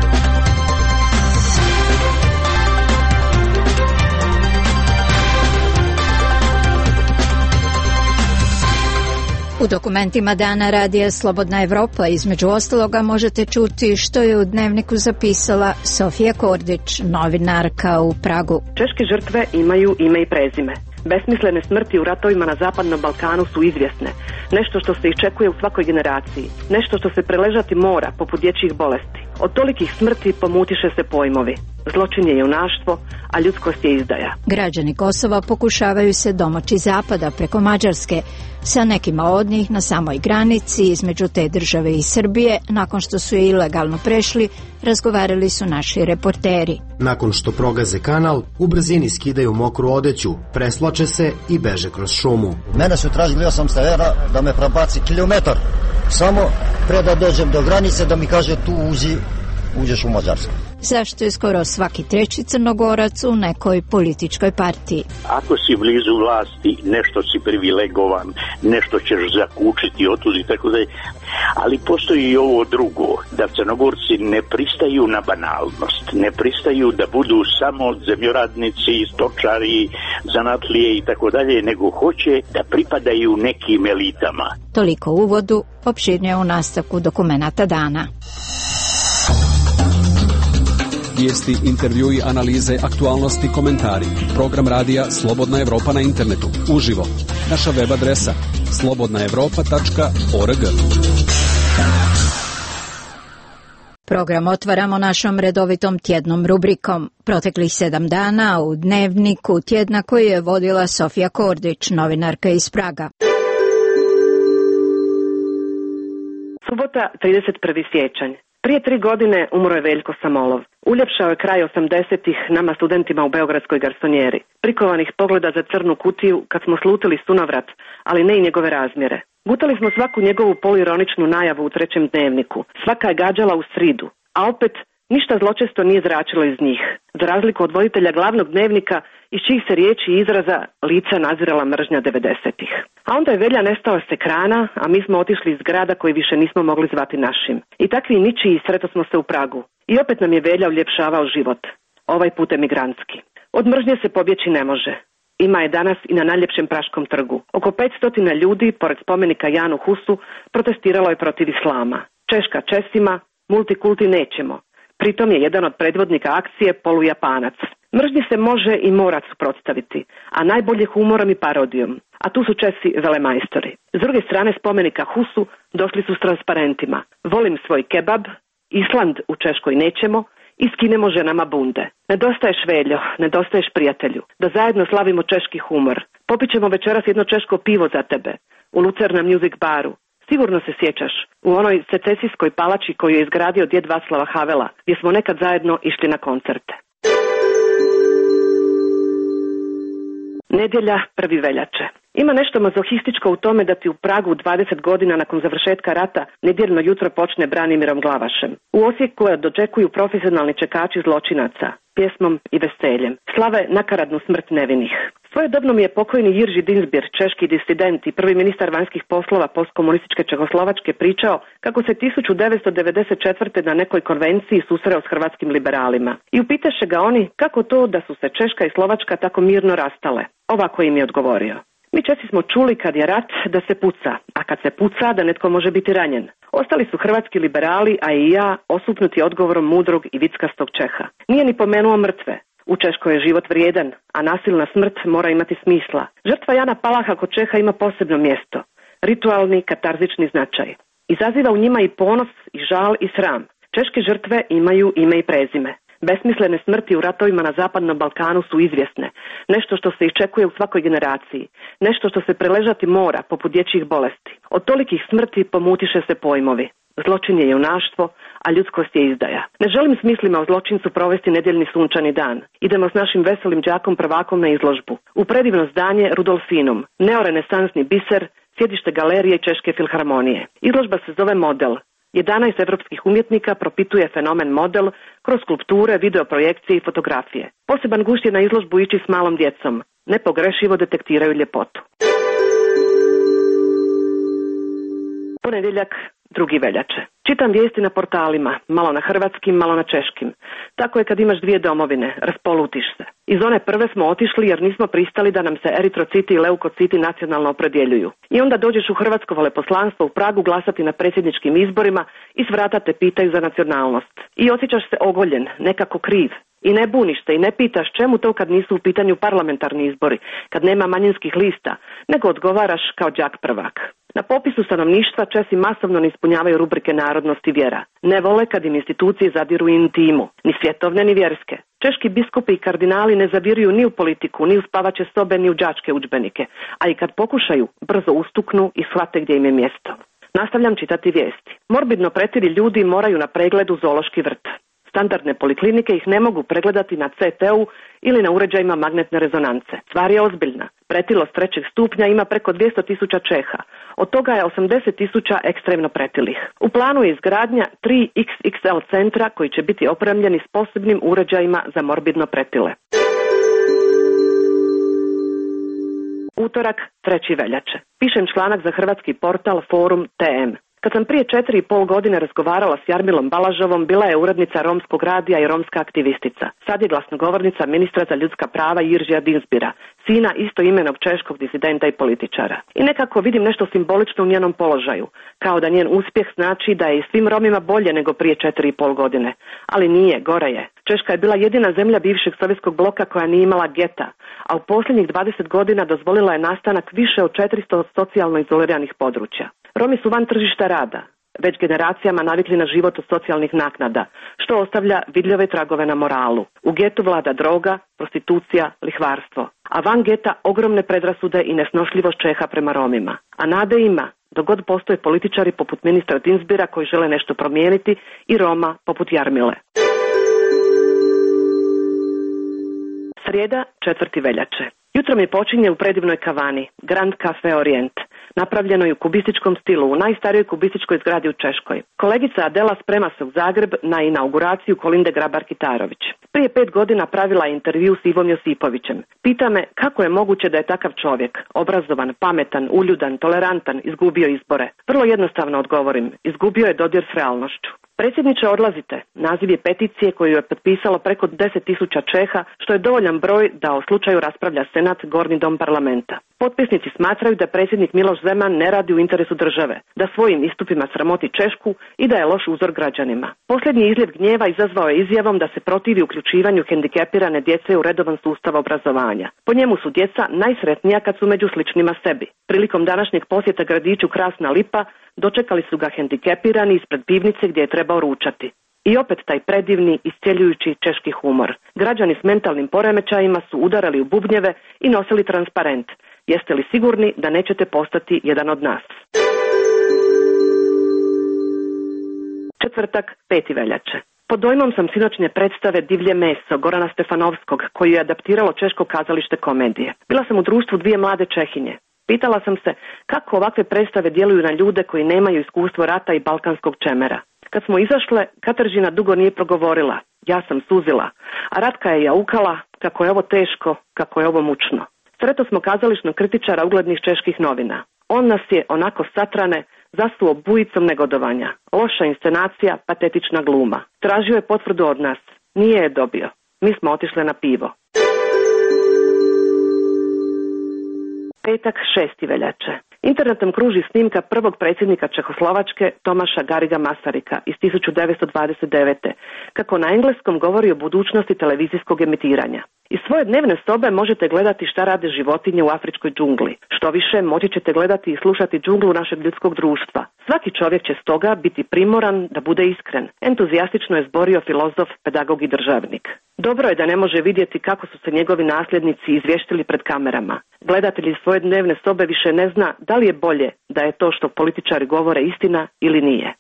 U dokumentima Dana Radija Slobodna Evropa između ostaloga možete čuti što je u dnevniku zapisala Sofija Kordić, novinarka u Pragu. Češke žrtve imaju ime i prezime. Besmislene smrti u ratovima na Zapadnom Balkanu su izvjesne. Nešto što se iščekuje u svakoj generaciji. Nešto što se preležati mora poput dječjih bolesti. Od tolikih smrti pomutiše se pojmovi. Zločin je junaštvo, a ljudskost je izdaja. Građani Kosova pokušavaju se domoći zapada preko Mađarske. Sa nekima od njih na samoj granici između te države i Srbije, nakon što su je ilegalno prešli, razgovarali su naši reporteri. Nakon što progaze kanal, u brzini skidaju mokru odeću, preslače se i beže kroz šumu. Mene su tražili 800 evra da me prebaci kilometar, samo pre da dođem do granice da mi kaže tu uđeš u Mađarsku. Zašto je skoro svaki treći Crnogorac u nekoj političkoj partiji? Ako si blizu vlasti, nešto si privilegovan, nešto ćeš zakučiti, otud i tako dalje. Ali postoji i ovo drugo, da Crnogorci ne pristaju na banalnost, ne pristaju da budu samo zemljoradnici, stočari, zanatlije i tako dalje, nego hoće da pripadaju nekim elitama. Toliko u uvodu, opširnije u nastavku dokumenata dana. Vijesti, intervjui, analize, aktualnosti, komentari. Program radija Slobodna Evropa na internetu. Uživo. Naša web adresa slobodnaevropa.org. Program otvaramo našom redovitom tjednom rubrikom. Proteklih 7 dana u dnevniku tjedna koji je vodila Sofija Kordić, novinarka iz Praga. Subota, 31. siječanj. Prije 3 godine umro je Veljko Samolov. Uljepšao je kraj 80-ih nama studentima u beogradskoj garsonjeri. Prikovanih pogleda za crnu kutiju kad smo slutili sunovrat, ali ne i njegove razmjere. Gutali smo svaku njegovu polironičnu najavu u 3. dnevniku. Svaka je gađala u sridu, a opet ništa zločesto nije zračilo iz njih. Za razliku od voditelja glavnog dnevnika, iz čijih se riječi i izraza lica nazirala mržnja 90-ih. A onda je Velja nestao s ekrana, a mi smo otišli iz grada koji više nismo mogli zvati našim. I takvi ničiji sreto smo se u Pragu. I opet nam je Velja uljepšavao život. Ovaj put emigrantski. Od mržnje se pobjeći ne može. Ima je danas i na najljepšem Praškom trgu. Oko 500 ljudi, pored spomenika Janu Husu, protestiralo je protiv islama. Češka Česima, multikulti nećemo. Pritom je jedan od predvodnika akcije polujapanac. Mržnji se može i mora suprotstaviti, a najbolje humorom i parodijom. A tu su Česi velemajstori. S druge strane spomenika Husu došli su s transparentima. Volim svoj kebab, Island u Češkoj nećemo i skinemo ženama bunde. Nedostaješ Veljo, nedostaješ prijatelju. Da zajedno slavimo češki humor. Popićemo večeras jedno češko pivo za tebe u Lucerna Music baru. Sigurno se sjećaš, u onoj secesijskoj palači koju je izgradio djed Vaclava Havela, gdje smo nekad zajedno išli na koncerte. Nedjelja, 1. veljače. Ima nešto mazohističko u tome da ti u Pragu 20 godina nakon završetka rata nedjeljno jutro počne Branimirom Glavašem. U Osijeku je dočekuju profesionalni čekači zločinaca, pjesmom i veseljem. Slave nakaradnu smrt nevinih. Svojedobno mi je pokojni Jirži Dinzbir, češki disident i prvi ministar vanjskih poslova postkomunističke Čehoslovačke, pričao kako se 1994. na nekoj konvenciji susreo s hrvatskim liberalima. I upitaše ga oni kako to da su se Češka i Slovačka tako mirno rastale. Ovako im je odgovorio. Mi Česi smo čuli kad je rat da se puca, a kad se puca da netko može biti ranjen. Ostali su hrvatski liberali, a i ja, osupnuti odgovorom mudrog i vickastog Čeha. Nije ni pomenuo mrtve. U Češkoj je život vrijedan, a nasilna smrt mora imati smisla. Žrtva Jana Palaha kod Čeha ima posebno mjesto. Ritualni, katarzični značaj. Izaziva u njima i ponos, i žal, i sram. Češke žrtve imaju ime i prezime. Besmislene smrti u ratovima na Zapadnom Balkanu su izvjesne, nešto što se iščekuje u svakoj generaciji, nešto što se preležati mora poput dječjih bolesti. Od tolikih smrti pomutiše se pojmovi. Zločin je junaštvo, a ljudskost je izdaja. Ne želim s mislima o zločincu provesti nedjeljni sunčani dan. Idemo s našim veselim đakom prvakom na izložbu. U predivno zdanje Rudolfinum, neorenesansni biser, sjedište galerije Češke filharmonije. Izložba se zove Model. 11 evropskih umjetnika propituje fenomen model kroz skulpture, videoprojekcije i fotografije. Poseban gušt je na izložbu ići s malom djecom. Nepogrešivo detektiraju ljepotu. Ponedjeljak, 2. veljače. Čitam vijesti na portalima, malo na hrvatskim, malo na češkim. Tako je kad imaš dvije domovine, raspolutiš se. Iz one prve smo otišli jer nismo pristali da nam se eritrociti i leukociti nacionalno opredjeljuju. I onda dođeš u hrvatsko veleposlanstvo u Pragu glasati na predsjedničkim izborima i s vrata te pitaju za nacionalnost. I osjećaš se ogoljen, nekako kriv. I ne buniš se i ne pitaš čemu to kad nisu u pitanju parlamentarni izbori, kad nema manjinskih lista, nego odgovaraš kao đak prvak. Na popisu stanovništva Česi masovno ne ispunjavaju rubrike narodnost i vjera. Ne vole kad im institucije zadiru u intimu, ni svjetovne ni vjerske. Češki biskupi i kardinali ne zaviruju ni u politiku, ni u spavaće sobe, ni u đačke udžbenike, a i kad pokušaju, brzo ustuknu i shvate gdje im je mjesto. Nastavljam čitati vijesti. Morbidno pretili ljudi moraju na pregled u zoološki vrt. Standardne poliklinike ih ne mogu pregledati na CT-u ili na uređajima magnetne rezonance. Stvar je ozbiljna. Pretilost 3. stupnja ima preko 200.000 Čeha. Od toga je 80.000 ekstremno pretilih. U planu je izgradnja 3 XXL centra koji će biti opremljeni s posebnim uređajima za morbidno pretile. Utorak, 3. veljače. Pišem članak za hrvatski portal Forum TM. Kad sam prije 4,5 godine razgovarala s Jarmilom Balažovom, bila je urednica Romskog radija i romska aktivistica. Sad je glasnogovornica ministra za ljudska prava Jiržija Dinzbira, sina istoimenog češkog disidenta i političara. I nekako vidim nešto simbolično u njenom položaju, kao da njen uspjeh znači da je i svim Romima bolje nego prije 4,5 godine. Ali nije, gore je. Češka je bila jedina zemlja bivšeg sovjetskog bloka koja nije imala geta, a u posljednjih 20 godina dozvolila je nastanak više od 400 socijalno izoliranih područja. Romi su van tržišta rada, već generacijama navikli na život od socijalnih naknada, što ostavlja vidljive tragove na moralu. U getu vlada droga, prostitucija, lihvarstvo, a van geta ogromne predrasude i nesnošljivost Čeha prema Romima. A nade ima, dok god postoje političari poput ministra Dinzbira koji žele nešto promijeniti i Roma poput Jarmile. Srijeda, 4. veljače. Jutro mi počinje u predivnoj kavani, Grand Café Orient, napravljenoj u kubističkom stilu, u najstarijoj kubističkoj zgradi u Češkoj. Kolegica Adela sprema se u Zagreb na inauguraciju Kolinde Grabar-Kitarović. Prije 5 godina pravila je intervju s Ivom Josipovićem. Pita me kako je moguće da je takav čovjek, obrazovan, pametan, uljudan, tolerantan, izgubio izbore. Vrlo jednostavno odgovorim, izgubio je dodir s realnošću. Predsjedniče, odlazite. Naziv je peticije koju je potpisalo preko 10.000 Čeha, što je dovoljan broj da o slučaju raspravlja Senat, Gornji dom parlamenta. Potpisnici smatraju da predsjednik Miloš Zeman ne radi u interesu države, da svojim istupima sramoti Češku i da je loš uzor građanima. Posljednji izljev gnjeva izazvao je izjavom da se protivi uključivanju hendikepirane djece u redovan sustav obrazovanja. Po njemu su djeca najsretnija kad su među sličnima sebi. Prilikom današnjeg posjeta gradiću Krasna Lipa dočekali su ga hendikepirani ispred pivnice gdje je trebao ručati. I opet taj predivni, iscjeljujući češki humor. Građani s mentalnim poremećajima su udarali u bubnjeve i nosili transparent. Jeste li sigurni da nećete postati jedan od nas? Četvrtak, 5. veljače. Pod dojmom sam sinoćnje predstave Divlje meso Gorana Stefanovskog, koju je adaptiralo češko kazalište komedije. Bila sam u društvu dvije mlade Čehinje. Pitala sam se kako ovakve predstave djeluju na ljude koji nemaju iskustvo rata i balkanskog čemera. Kad smo izašle, Kateržina dugo nije progovorila. Ja sam suzila, a Ratka je jaukala kako je ovo teško, kako je ovo mučno. Sreto smo kazališnog kritičara uglednih čeških novina. On nas je, onako satrane, zasuo bujicom negodovanja. Loša inscenacija, patetična gluma. Tražio je potvrdu od nas. Nije je dobio. Mi smo otišle na pivo. Petak, 6. veljače. Internetom kruži snimka prvog predsjednika Čehoslovačke Tomaša Gariga Masarika iz 1929. kako na engleskom govori o budućnosti televizijskog emitiranja. Iz svoje dnevne sobe možete gledati šta rade životinje u afričkoj džungli. Što više, moći ćete gledati i slušati džunglu našeg ljudskog društva. Svaki čovjek će stoga biti primoran da bude iskren. Entuzijastično je zborio filozof, pedagog i državnik. Dobro je da ne može vidjeti kako su se njegovi nasljednici izvještili pred kamerama. Gledatelj iz svoje dnevne sobe više ne zna da li je bolje da je to što političari govore istina ili nije.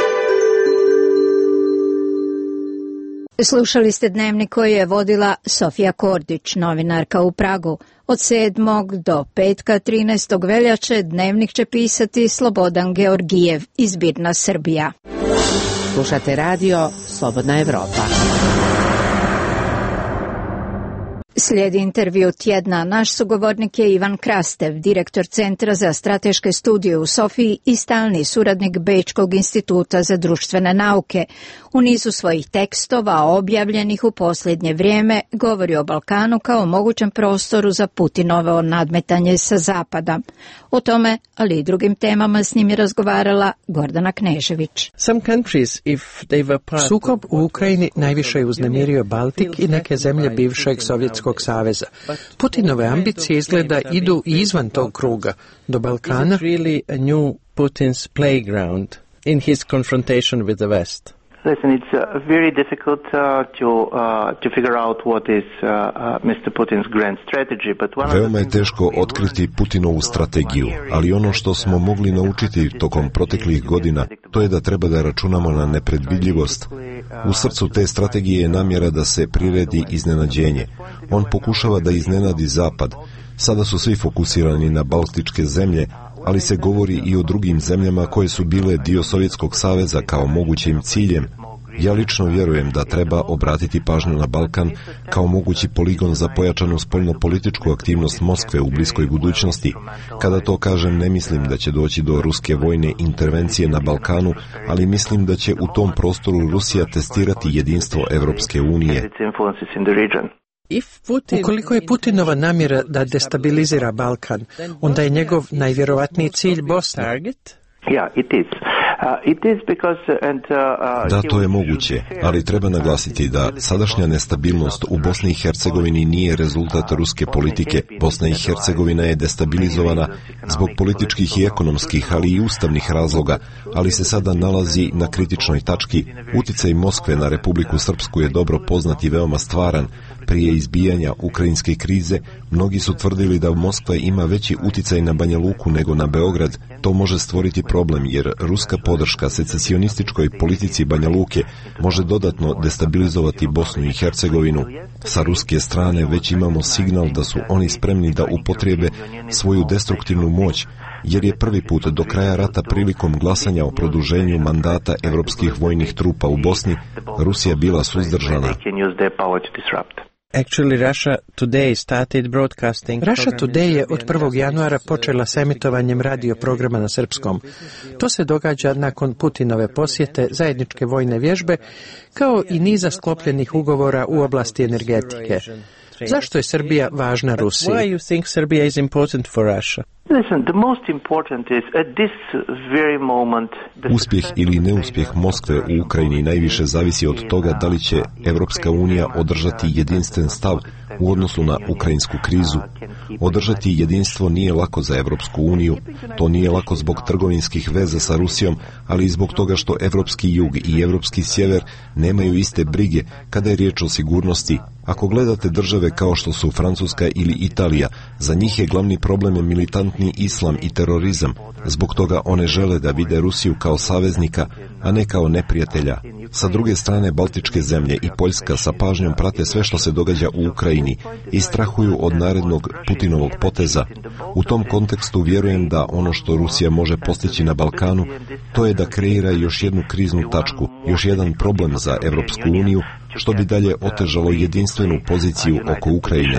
Slušali ste dnevnik koji je vodila Sofija Kordić, novinarka u Pragu. Od 7. do petka 13. veljače dnevnik će pisati Slobodan Georgijev iz Birna, Srbija. Slušate radio Slobodna Evropa. Slijedi intervju tjedna. Naš sugovornik je Ivan Krastev, direktor Centra za strateške studije u Sofiji i stalni suradnik Bečkog instituta za društvene nauke. U nizu svojih tekstova, objavljenih u posljednje vrijeme, govori o Balkanu kao mogućem prostoru za Putinovo nadmetanje sa zapada. O tome, ali i drugim temama s njim je razgovarala Gordana Knežević. Sukob u Ukrajini najviše je uznemirio Baltik i neke zemlje bivšeg Sovjetskog saveza. Putinove ambicije izgleda idu i izvan tog kruga, do Balkana. Listen, it's very difficult to figure out what is Mr. Putin's grand strategy, but Veoma je teško otkriti Putinovu strategiju, ali ono što smo mogli naučiti tokom proteklih godina, to je da treba da računamo na nepredvidljivost. U srcu te strategije je namjera da se priredi iznenađenje. On pokušava da iznenadi Zapad. Sada su svi fokusirani na baltičke zemlje, ali se govori i o drugim zemljama koje su bile dio Sovjetskog saveza kao mogućim ciljem. Ja lično vjerujem da treba obratiti pažnju na Balkan kao mogući poligon za pojačanu spoljnopolitičku aktivnost Moskve u bliskoj budućnosti. Kada to kažem, ne mislim da će doći do ruske vojne intervencije na Balkanu, ali mislim da će u tom prostoru Rusija testirati jedinstvo Evropske unije. Ukoliko je Putinova namjera da destabilizira Balkan, onda je njegov najvjerovatniji cilj Bosna. Da, to je moguće, ali treba naglasiti da sadašnja nestabilnost u Bosni i Hercegovini nije rezultat ruske politike. Bosna i Hercegovina je destabilizovana zbog političkih i ekonomskih, ali i ustavnih razloga, ali se sada nalazi na kritičnoj tački. Uticaj Moskve na Republiku Srpsku je dobro poznat i veoma stvaran. Prije izbijanja ukrajinske krize, mnogi su tvrdili da Moskva ima veći uticaj na Banja Luku nego na Beograd. To može stvoriti problem, jer ruska podrška secesionističkoj politici Banja Luke može dodatno destabilizovati Bosnu i Hercegovinu. Sa ruske strane već imamo signal da su oni spremni da upotrijebe svoju destruktivnu moć, jer je prvi put do kraja rata prilikom glasanja o produženju mandata evropskih vojnih trupa u Bosni, Rusija bila suzdržana. Russia Today je od 1. januara počela s emitovanjem radio programa na srpskom. To se događa nakon Putinove posjete, zajedničke vojne vježbe, kao i niza sklopljenih ugovora u oblasti energetike. Zašto je Srbija važna Rusiji? Uspjeh ili neuspjeh Moskve u Ukrajini najviše zavisi od toga da li će Evropska unija održati jedinstven stav u odnosu na ukrajinsku krizu. Održati jedinstvo nije lako za Evropsku uniju. To nije lako zbog trgovinskih veza sa Rusijom, ali i zbog toga što evropski jug i evropski sjever nemaju iste brige kada je riječ o sigurnosti. Ako gledate države kao što su Francuska ili Italija, za njih je glavni problem militantni islam i terorizam. Zbog toga one žele da vide Rusiju kao saveznika, a ne kao neprijatelja. Sa druge strane, Baltičke zemlje i Poljska sa pažnjom prate sve što se događa u Ukrajini i strahuju od narednog Putinovog poteza. U tom kontekstu vjerujem da ono što Rusija može postići na Balkanu, to je da kreira još jednu kriznu tačku, još jedan problem za Evropsku uniju, što bi dalje otežalo jedinstvenu poziciju oko Ukrajine.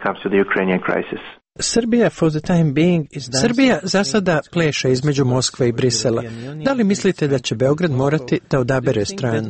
Srbija za sada pleše između Moskve i Brisela. Da li mislite da će Beograd morati da odabere stranu?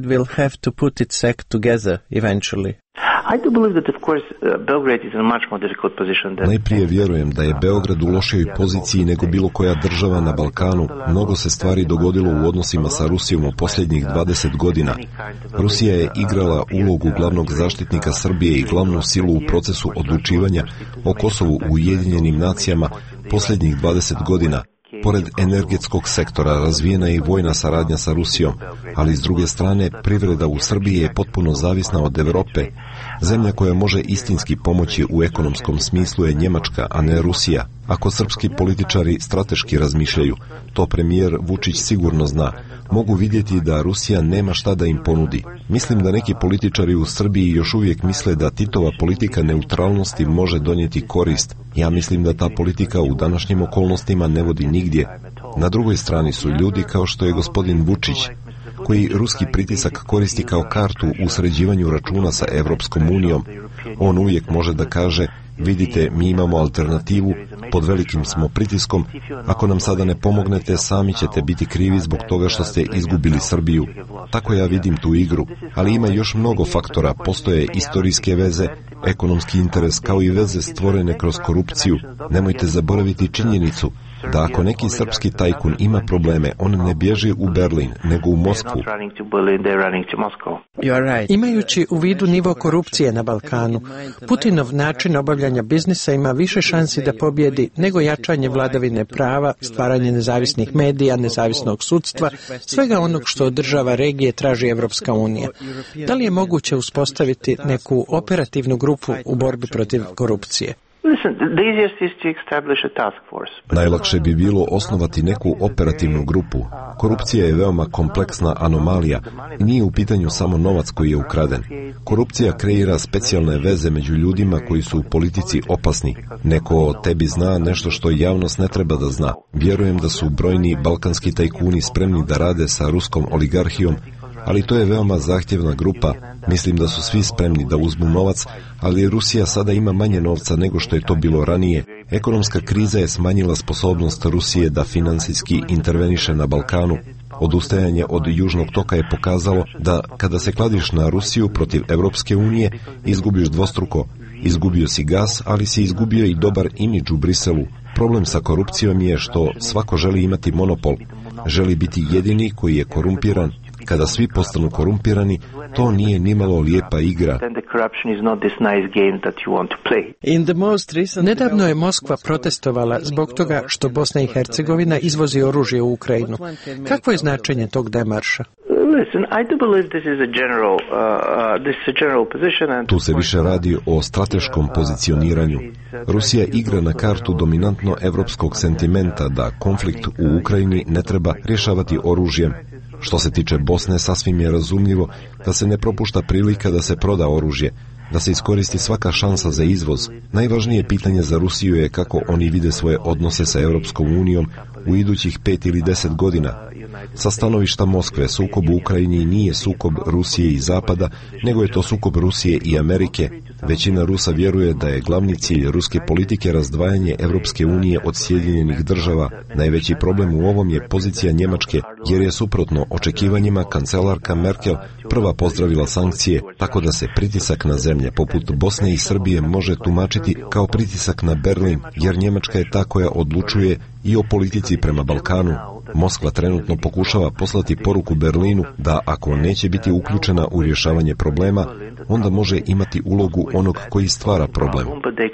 Najprije vjerujem da je Beograd u lošijoj poziciji nego bilo koja država na Balkanu. Mnogo se stvari dogodilo u odnosima sa Rusijom u posljednjih 20 godina. Rusija je igrala ulogu glavnog zaštitnika Srbije i glavnu silu u procesu odlučivanja o Kosovu u Ujedinjenim nacijama posljednjih 20 godina. Pored energetskog sektora razvijena je i vojna saradnja sa Rusijom, ali s druge strane privreda u Srbiji je potpuno zavisna od Evrope. Zemlja koja može istinski pomoći u ekonomskom smislu je Njemačka, a ne Rusija. Ako srpski političari strateški razmišljaju, to premijer Vučić sigurno zna, mogu vidjeti da Rusija nema šta da im ponudi. Mislim da neki političari u Srbiji još uvijek misle da Titova politika neutralnosti može donijeti korist. Ja mislim da ta politika u današnjim okolnostima ne vodi nigdje. Na drugoj strani su ljudi kao što je gospodin Vučić, koji ruski pritisak koristi kao kartu u sređivanju računa sa Evropskom unijom. On uvijek može da kaže: vidite, mi imamo alternativu, pod velikim smo pritiskom, ako nam sada ne pomognete, sami ćete biti krivi zbog toga što ste izgubili Srbiju. Tako ja vidim tu igru, ali ima još mnogo faktora, postoje istorijske veze, ekonomski interes, kao i veze stvorene kroz korupciju. Nemojte zaboraviti činjenicu da ako neki srpski tajkun ima probleme, on ne bježi u Berlin, nego u Moskvu. Imajući u vidu nivo korupcije na Balkanu, Putinov način obavljanja biznisa ima više šansi da pobjedi nego jačanje vladavine prava, stvaranje nezavisnih medija, nezavisnog sudstva, svega onog što od država regije traži Evropska unija. Da li je moguće uspostaviti neku operativnu grupu u borbi protiv korupcije? Najlakše bi bilo osnovati neku operativnu grupu. Korupcija je veoma kompleksna anomalija i nije u pitanju samo novac koji je ukraden. Korupcija kreira specijalne veze među ljudima koji su u politici opasni. Neko o tebi zna nešto što javnost ne treba da zna. Vjerujem da su brojni balkanski tajkuni spremni da rade sa ruskom oligarhijom, ali to je veoma zahtjevna grupa. Mislim da su svi spremni da uzmu novac, ali Rusija sada ima manje novca nego što je to bilo ranije. Ekonomska kriza je smanjila sposobnost Rusije da finansijski interveniše na Balkanu. Odustajanje od Južnog toka je pokazalo da kada se kladiš na Rusiju protiv Evropske unije, izgubiš dvostruko. Izgubio si gas, ali si izgubio i dobar imidž u Briselu. Problem sa korupcijom je što svako želi imati monopol. Želi biti jedini koji je korumpiran. Kada svi postanu korumpirani, to nije nimalo lijepa igra. Nedavno je Moskva protestovala zbog toga što Bosna i Hercegovina izvozi oružje u Ukrajinu. Kakvo je značenje tog demarša? Tu se više radi o strateškom pozicioniranju. Rusija igra na kartu dominantno evropskog sentimenta da konflikt u Ukrajini ne treba rješavati oružjem. Što se tiče Bosne, sasvim je razumljivo da se ne propušta prilika da se proda oružje, da se iskoristi svaka šansa za izvoz. Najvažnije pitanje za Rusiju je kako oni vide svoje odnose sa Europskom unijom u idućih 5 ili 10 godina. Sa stanovišta Moskve, sukob u Ukrajini nije sukob Rusije i Zapada, nego je to sukob Rusije i Amerike. Većina Rusa vjeruje da je glavni cilj ruske politike razdvajanje Europske unije od Sjedinjenih država. Najveći problem u ovom je pozicija Njemačke, jer je suprotno očekivanjima kancelarka Merkel prva pozdravila sankcije, tako da se pritisak na zemlje poput Bosne i Srbije može tumačiti kao pritisak na Berlin, jer Njemačka je ta koja odlučuje i o politici prema Balkanu. Moskva trenutno pokušava poslati poruku Berlinu da ako neće biti uključena u rješavanje problema, onda može imati ulogu onog koji stvara problem.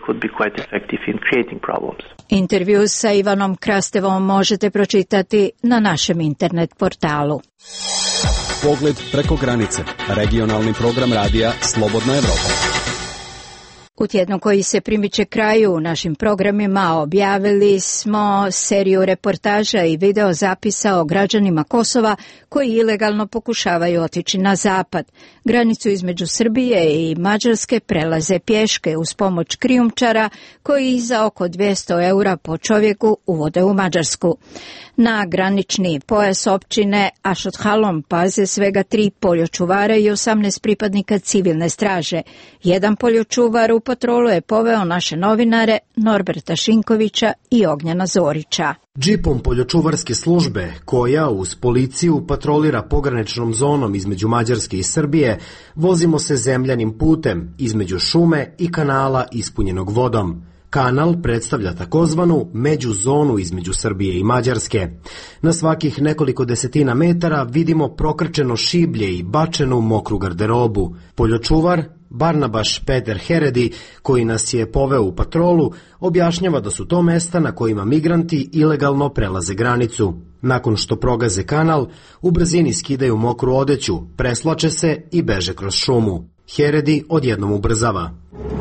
Intervju sa Ivanom Krastevom možete pročitati na našem internet portalu. Pogled preko granice. Regionalni program radija Slobodna Evropa. U tjednu koji se primiče kraju u našim programima objavili smo seriju reportaža i video zapisa o građanima Kosova koji ilegalno pokušavaju otići na zapad. Granicu između Srbije i Mađarske prelaze pješke uz pomoć krijumčara koji za oko 200 eura po čovjeku uvode u Mađarsku. Na granični pojas općine Ašothalom paze svega 3 poljočuvara i 18 pripadnika civilne straže. Jedan poljočuvar u patrolu je poveo naše novinare Norberta Šinkovića i Ognjana Zorića. Džipom poljočuvarske službe, koja uz policiju patrolira pograničnom zonom između Mađarske i Srbije, vozimo se zemljanim putem između šume i kanala ispunjenog vodom. Kanal predstavlja takozvanu međuzonu između Srbije i Mađarske. Na svakih nekoliko desetina metara vidimo prokrčeno šiblje i bačenu mokru garderobu. Poljočuvar Barnabaš Peter Heredi, koji nas je poveo u patrolu, objašnjava da su to mesta na kojima migranti ilegalno prelaze granicu. Nakon što progaze kanal, u brzini skidaju mokru odeću, preslače se i beže kroz šumu. Heredi odjednom ubrzava.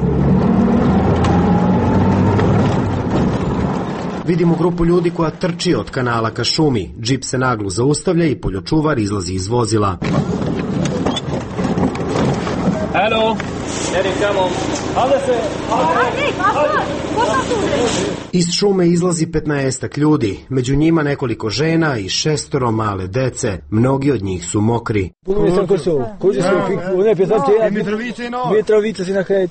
Vidimo grupu ljudi koja trči od kanala ka šumi. Džip se naglo zaustavlja i poljočuvar izlazi iz vozila. Hello, iz šume izlazi 15 ljudi, među njima nekoliko žena i 6 male dece. Mnogi od njih su mokri. Mitrovica si na kraj.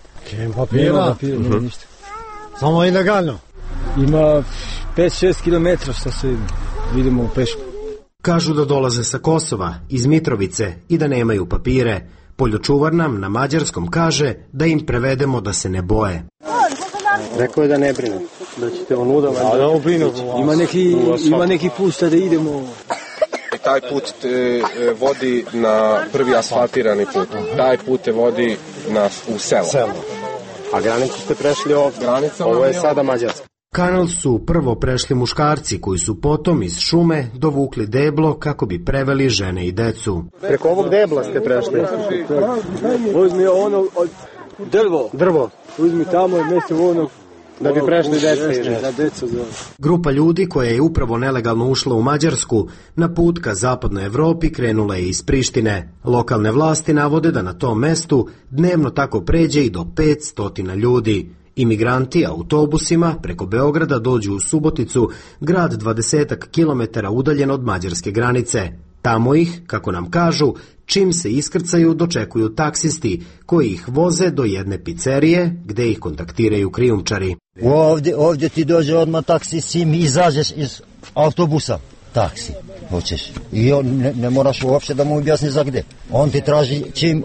Samo ilegalno. Ima 5-6 km što se vidimo u pešku. Kažu da dolaze sa Kosova, iz Mitrovice i da nemaju papire. Poljočuvar nam na mađarskom kaže da im prevedemo da se ne boje. Rekao je da ne brinu, da ćete onuda... Da brinu, ima neki put da idemo. Taj put te vodi na prvi asfaltirani put. Taj put te vodi u selo. A granicu ste prešli ovdje. Ovo je sada Mađarska. Kanal su prvo prešli muškarci koji su potom iz šume dovukli deblo kako bi preveli žene i decu. Preko ovog debla ste prešli? Uzmi ono drvo. Uzmi tamo mjesto onog da bi prešli decu. Grupa ljudi koja je upravo nelegalno ušla u Mađarsku na put ka zapadnoj Evropi krenula je iz Prištine. Lokalne vlasti navode da na tom mestu dnevno tako pređe i do 500 ljudi. Imigranti autobusima preko Beograda dođu u Suboticu, grad 20 kilometara udaljen od mađarske granice. Tamo ih, kako nam kažu, čim se iskrcaju dočekuju taksisti koji ih voze do jedne pizzerije gde ih kontaktiraju krijumčari. Ovdje ti dođe odmah taksi, sim izađeš iz autobusa. Taksi, hoćeš. I on ne moraš uopšte da mu objasni za gde. On ti traži čim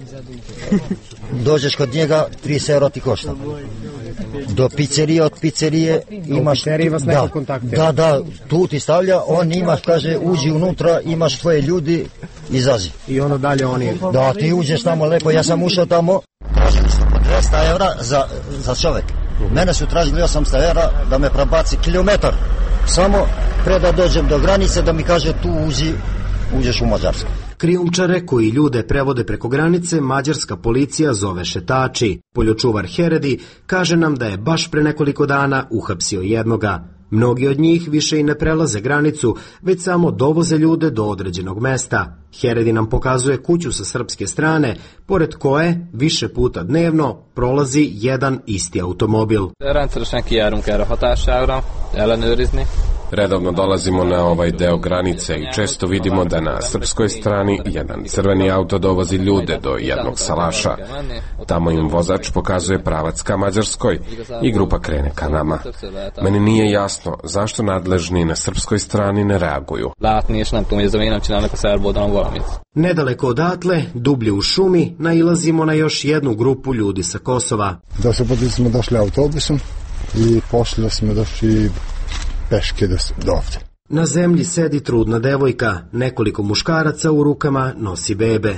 dođeš kod njega, 30 euro ti košta. Do pizzerije, od pizzerije imaš... Da, tu ti stavlja, on imaš, kaže, uđi unutra, imaš tvoje ljudi, izazi. I ono dalje oni... Da, ti uđeš tamo lepo, ja sam ušao tamo, tražili su 200 eura za čovjek. Mene su tražili 800 eura da me prebaci kilometar. Samo pre da dođem do granice da mi kaže tu uđeš u Mađarsku. Krijumčare koji ljude prevode preko granice mađarska policija zove šetači. Poljočuvar Heredi kaže nam da je baš pre nekoliko dana uhapsio jednoga. Mnogi od njih više i ne prelaze granicu, već samo dovoze ljude do određenog mesta. Heredi nam pokazuje kuću sa srpske strane, pored koje više puta dnevno prolazi jedan isti automobil. Redovno dolazimo na ovaj deo granice i često vidimo da na srpskoj strani jedan crveni auto dovozi ljude do jednog salaša. Tamo im vozač pokazuje pravac ka Mađarskoj i grupa krene ka nama. Meni nije jasno zašto nadležni na srpskoj strani ne reaguju. Nedaleko odatle, dublje u šumi, nailazimo na još jednu grupu ljudi sa Kosova. Do Subotice smo došli autobusom i poslije smo došli peške do ovdje. Na zemlji sedi trudna devojka, nekoliko muškaraca u rukama nosi bebe.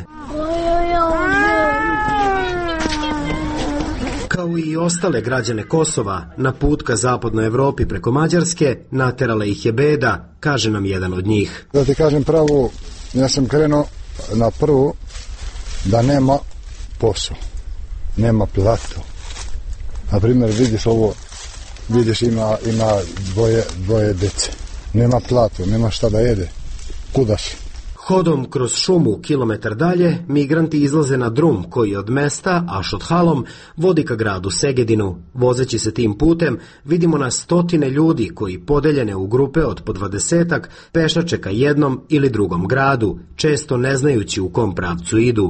Kao i ostale građane Kosova, na put ka zapadnoj Evropi preko Mađarske naterala ih je beda, kaže nam jedan od njih. Da ti kažem pravo, ja sam krenuo na prvu da nema posao, nema platu. Na primjer, vidiš ima dvoje dece. Nema platu, nema šta da jede. Kuda si? Hodom kroz šumu kilometar dalje, migranti izlaze na drum koji od mesta Ašothalom vodi ka gradu Segedinu. Vozeći se tim putem, vidimo na stotine ljudi koji podeljene u grupe od po 20-ak pešače ka jednom ili drugom gradu, često ne znajući u kom pravcu idu.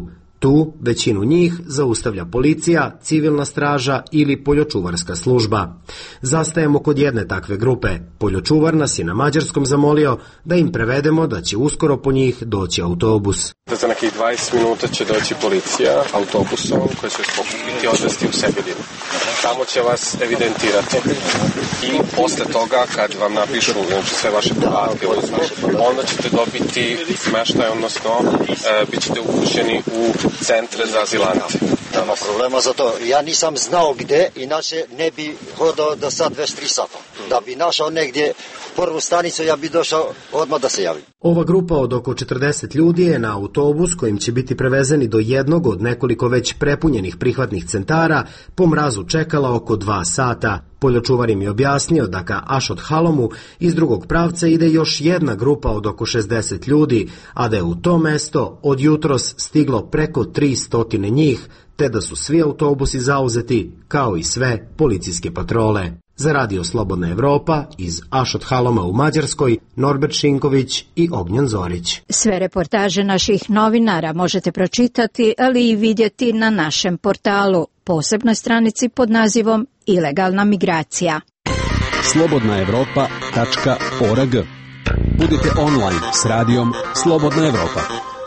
Tu većinu njih zaustavlja policija, civilna straža ili poljočuvarska služba. Zastajemo kod jedne takve grupe. Poljočuvar nas je na mađarskom zamolio da im prevedemo da će uskoro po njih doći autobus. Za nekih 20 minuta će doći policija autobusom koji će vas pokupiti i odvesti u Sebelin. Tamo će vas evidentirati i posle toga kad vam napišu sve vaše podatke, onda ćete dobiti smeštaj, odnosno bit ćete upućeni u centre za azilante. Nema problema za to. Ja nisam znao gde, inače ne bi hodao do sad već 3 sata. Da bi našao negdje prvu stanicu, ja bi došao odmah da se javim. Ova grupa od oko 40 ljudi je na autobus kojim će biti prevezeni do jednog od nekoliko već prepunjenih prihvatnih centara po mrazu čekala oko 2 sata. Poljočuvar im je objasnio da ka Ashot Halomu iz drugog pravca ide još jedna grupa od oko 60 ljudi, a da je u to mesto od jutros stiglo preko 300 njih, te da su svi autobusi zauzeti, kao i sve policijske patrole. Za Radio Slobodna Evropa iz Ashot Haloma u Mađarskoj, Norbert Šinković i Ognjen Zorić. Sve reportaže naših novinara možete pročitati, ali i vidjeti na našem portalu, posebnoj stranici pod nazivom Ilegalna migracija. slobodnaevropa.org. Budite online s radijom Slobodna Evropa.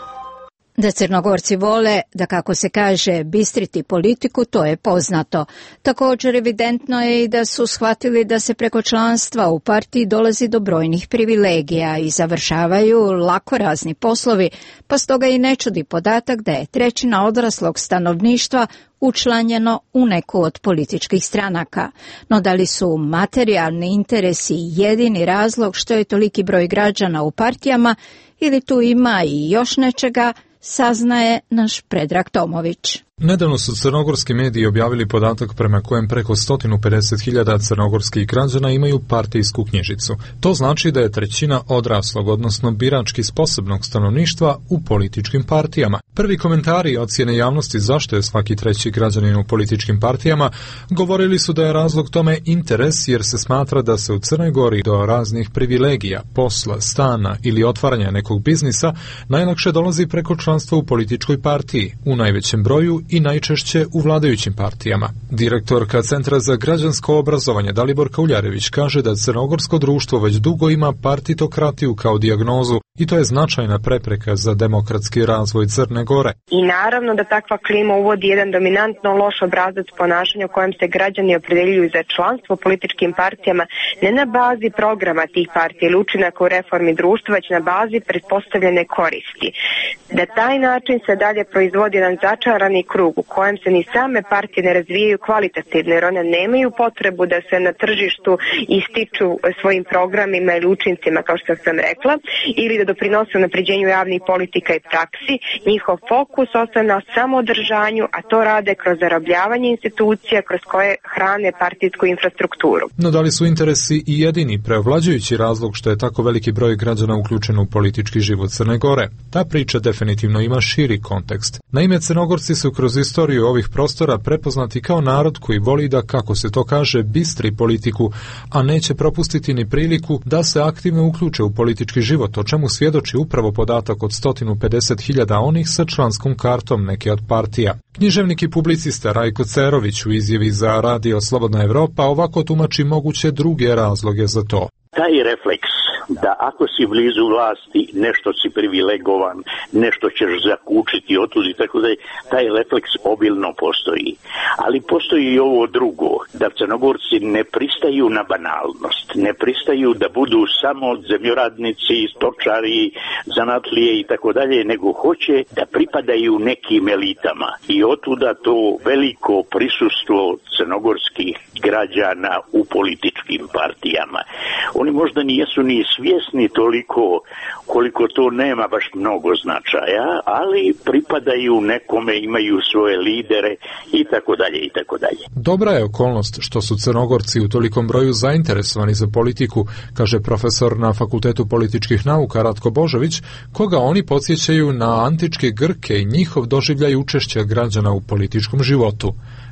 Da Crnogorci vole, da kako se kaže, bistriti politiku, to je poznato. Također evidentno je i da su shvatili da se preko članstva u partiji dolazi do brojnih privilegija i završavaju lako razni poslovi, pa stoga i ne čudi podatak da je 1/3 odraslog stanovništva učlanjeno u neku od političkih stranaka. No da li su materijalni interesi jedini razlog što je toliki broj građana u partijama ili tu ima i još nečega, saznaje naš Predrag Tomović. Nedavno su crnogorski mediji objavili podatak prema kojem preko 150.000 crnogorskih građana imaju partijsku knjižicu. To znači da je 1/3 odraslog, odnosno birački sposobnog stanovništva u političkim partijama. Prvi komentari i ocjene javnosti zašto je svaki 3. građanin u političkim partijama govorili su da je razlog tome interes, jer se smatra da se u Crnoj Gori do raznih privilegija, posla, stana ili otvaranja nekog biznisa najlakše dolazi preko članstva u političkoj partiji, u najvećem broju i najčešće u vladajućim partijama. Direktorka Centra za građansko obrazovanje Daliborka Uljarević kaže da crnogorsko društvo već dugo ima partitokratiju kao dijagnozu i to je značajna prepreka za demokratski razvoj Crne Gore. I naravno da takva klima uvodi jedan dominantno loš obrazac ponašanja u kojem se građani opredjeljuju za članstvo u političkim partijama ne na bazi programa tih partija ili učinaka u reformi društva, već na bazi pretpostavljene koristi. Da taj način se dalje proizvodi jedan začarani krug u kojem se ni same partije ne razvijaju kvalitativno, jer one nemaju potrebu da se na tržištu ističu svojim programima ili učincima, kao što sam rekla, ili da doprinose unapređenju javnih politika i praksi. Njihov fokus ostaje na samoodržanju, a to rade kroz zarobljavanje institucija kroz koje hrane partijsku infrastrukturu. No da li su interesi i jedini preovlađujući razlog što je tako veliki broj građana uključen u politički život Crne Gore? Ta priča definitivno ima širi kontekst. Naime, Crnogorci su kroz istoriju ovih prostora prepoznati kao narod koji voli da, kako se to kaže, bistri politiku, a neće propustiti ni priliku da se aktivno uključe u politički život, o čemu svjedoči upravo podatak od 150.000 onih sa članskom kartom neke od partija. Književnik i publicista Rajko Cerović u izjavi za Radio Slobodna Evropa ovako tumači moguće druge razloge za to. Taj refleks da ako si blizu vlasti, nešto si privilegovan, nešto ćeš zakučiti otud i tako da taj refleks obilno postoji. Ali postoji i ovo drugo, da Crnogorci ne pristaju na banalnost, ne pristaju da budu samo zemljoradnici, stočari, zanatlije i tako dalje, nego hoće da pripadaju nekim elitama. I otuda to veliko prisustvo crnogorskih građana u političkim partijama. Oni možda nijesu ni svjesni toliko koliko to nema baš mnogo značaja, ali pripadaju nekome, imaju svoje lidere i tako dalje i tako dalje. Dobra je okolnost što su Crnogorci u tolikom broju zainteresovani za politiku, kaže profesor na Fakultetu političkih nauka Ratko Božović, koga oni podsjećaju na antičke Grke i njihov doživljaj učešća građana u političkom životu.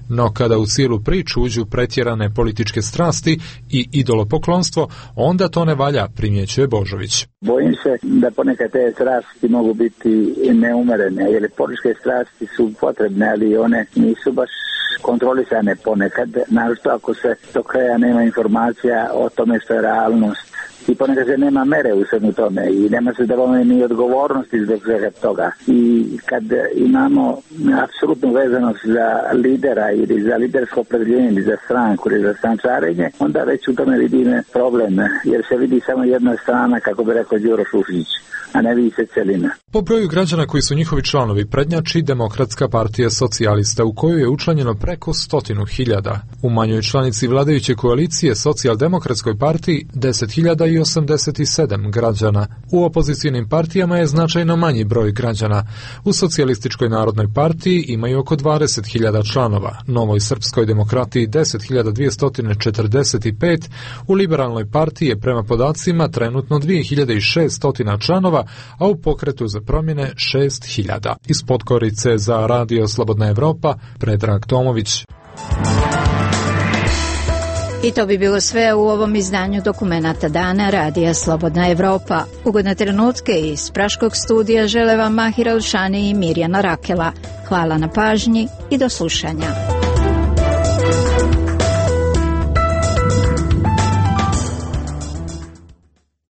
No kada u cijelu priču uđu pretjerane političke strasti i idolopoklonstvo, onda to ne valja, primjećuje Božović. Bojim se da ponekad te strasti mogu biti neumerene, jer političke strasti su potrebne, ali one nisu baš kontrolisane ponekad, naročito ako se do kraja nema informacija o tome što je realnost. I ponekad se nema mere u svemu tome i nema se da ni odgovornosti zbog svega toga. I kad imamo apsolutnu vezanost za lidera ili za lidersko opredjeljenje ili za stranku ili za strančarenje, onda već u tome vidim problem, jer se vidi samo jedna strana, kako bi rekao Đuro Šušić, a ne vidi se celina. Po broju građana koji su njihovi članovi prednjači Demokratska partija socijalista, u kojoj je učlanjeno preko 100.000. U manjoj članici vladajuće koalicije Socijaldemokratskoj partiji 10.087 građana. U opozicijnim partijama je značajno manji broj građana. U Socijalističkoj narodnoj partiji imaju oko 20.000 članova, Novoj srpskoj demokratiji 10.245, u Liberalnoj partiji je prema podacima trenutno 2.600 članova, a u Pokretu za promjene 6.000. Iz Podgorice za Radio Slobodna Evropa, Predrag Tomović. I to bi bilo sve u ovom izdanju Dokumenata dana Radija Slobodna Evropa. Ugodne trenutke iz Praškog studija žele vam Mahir Alšani i Mirjana Rakela. Hvala na pažnji i do slušanja.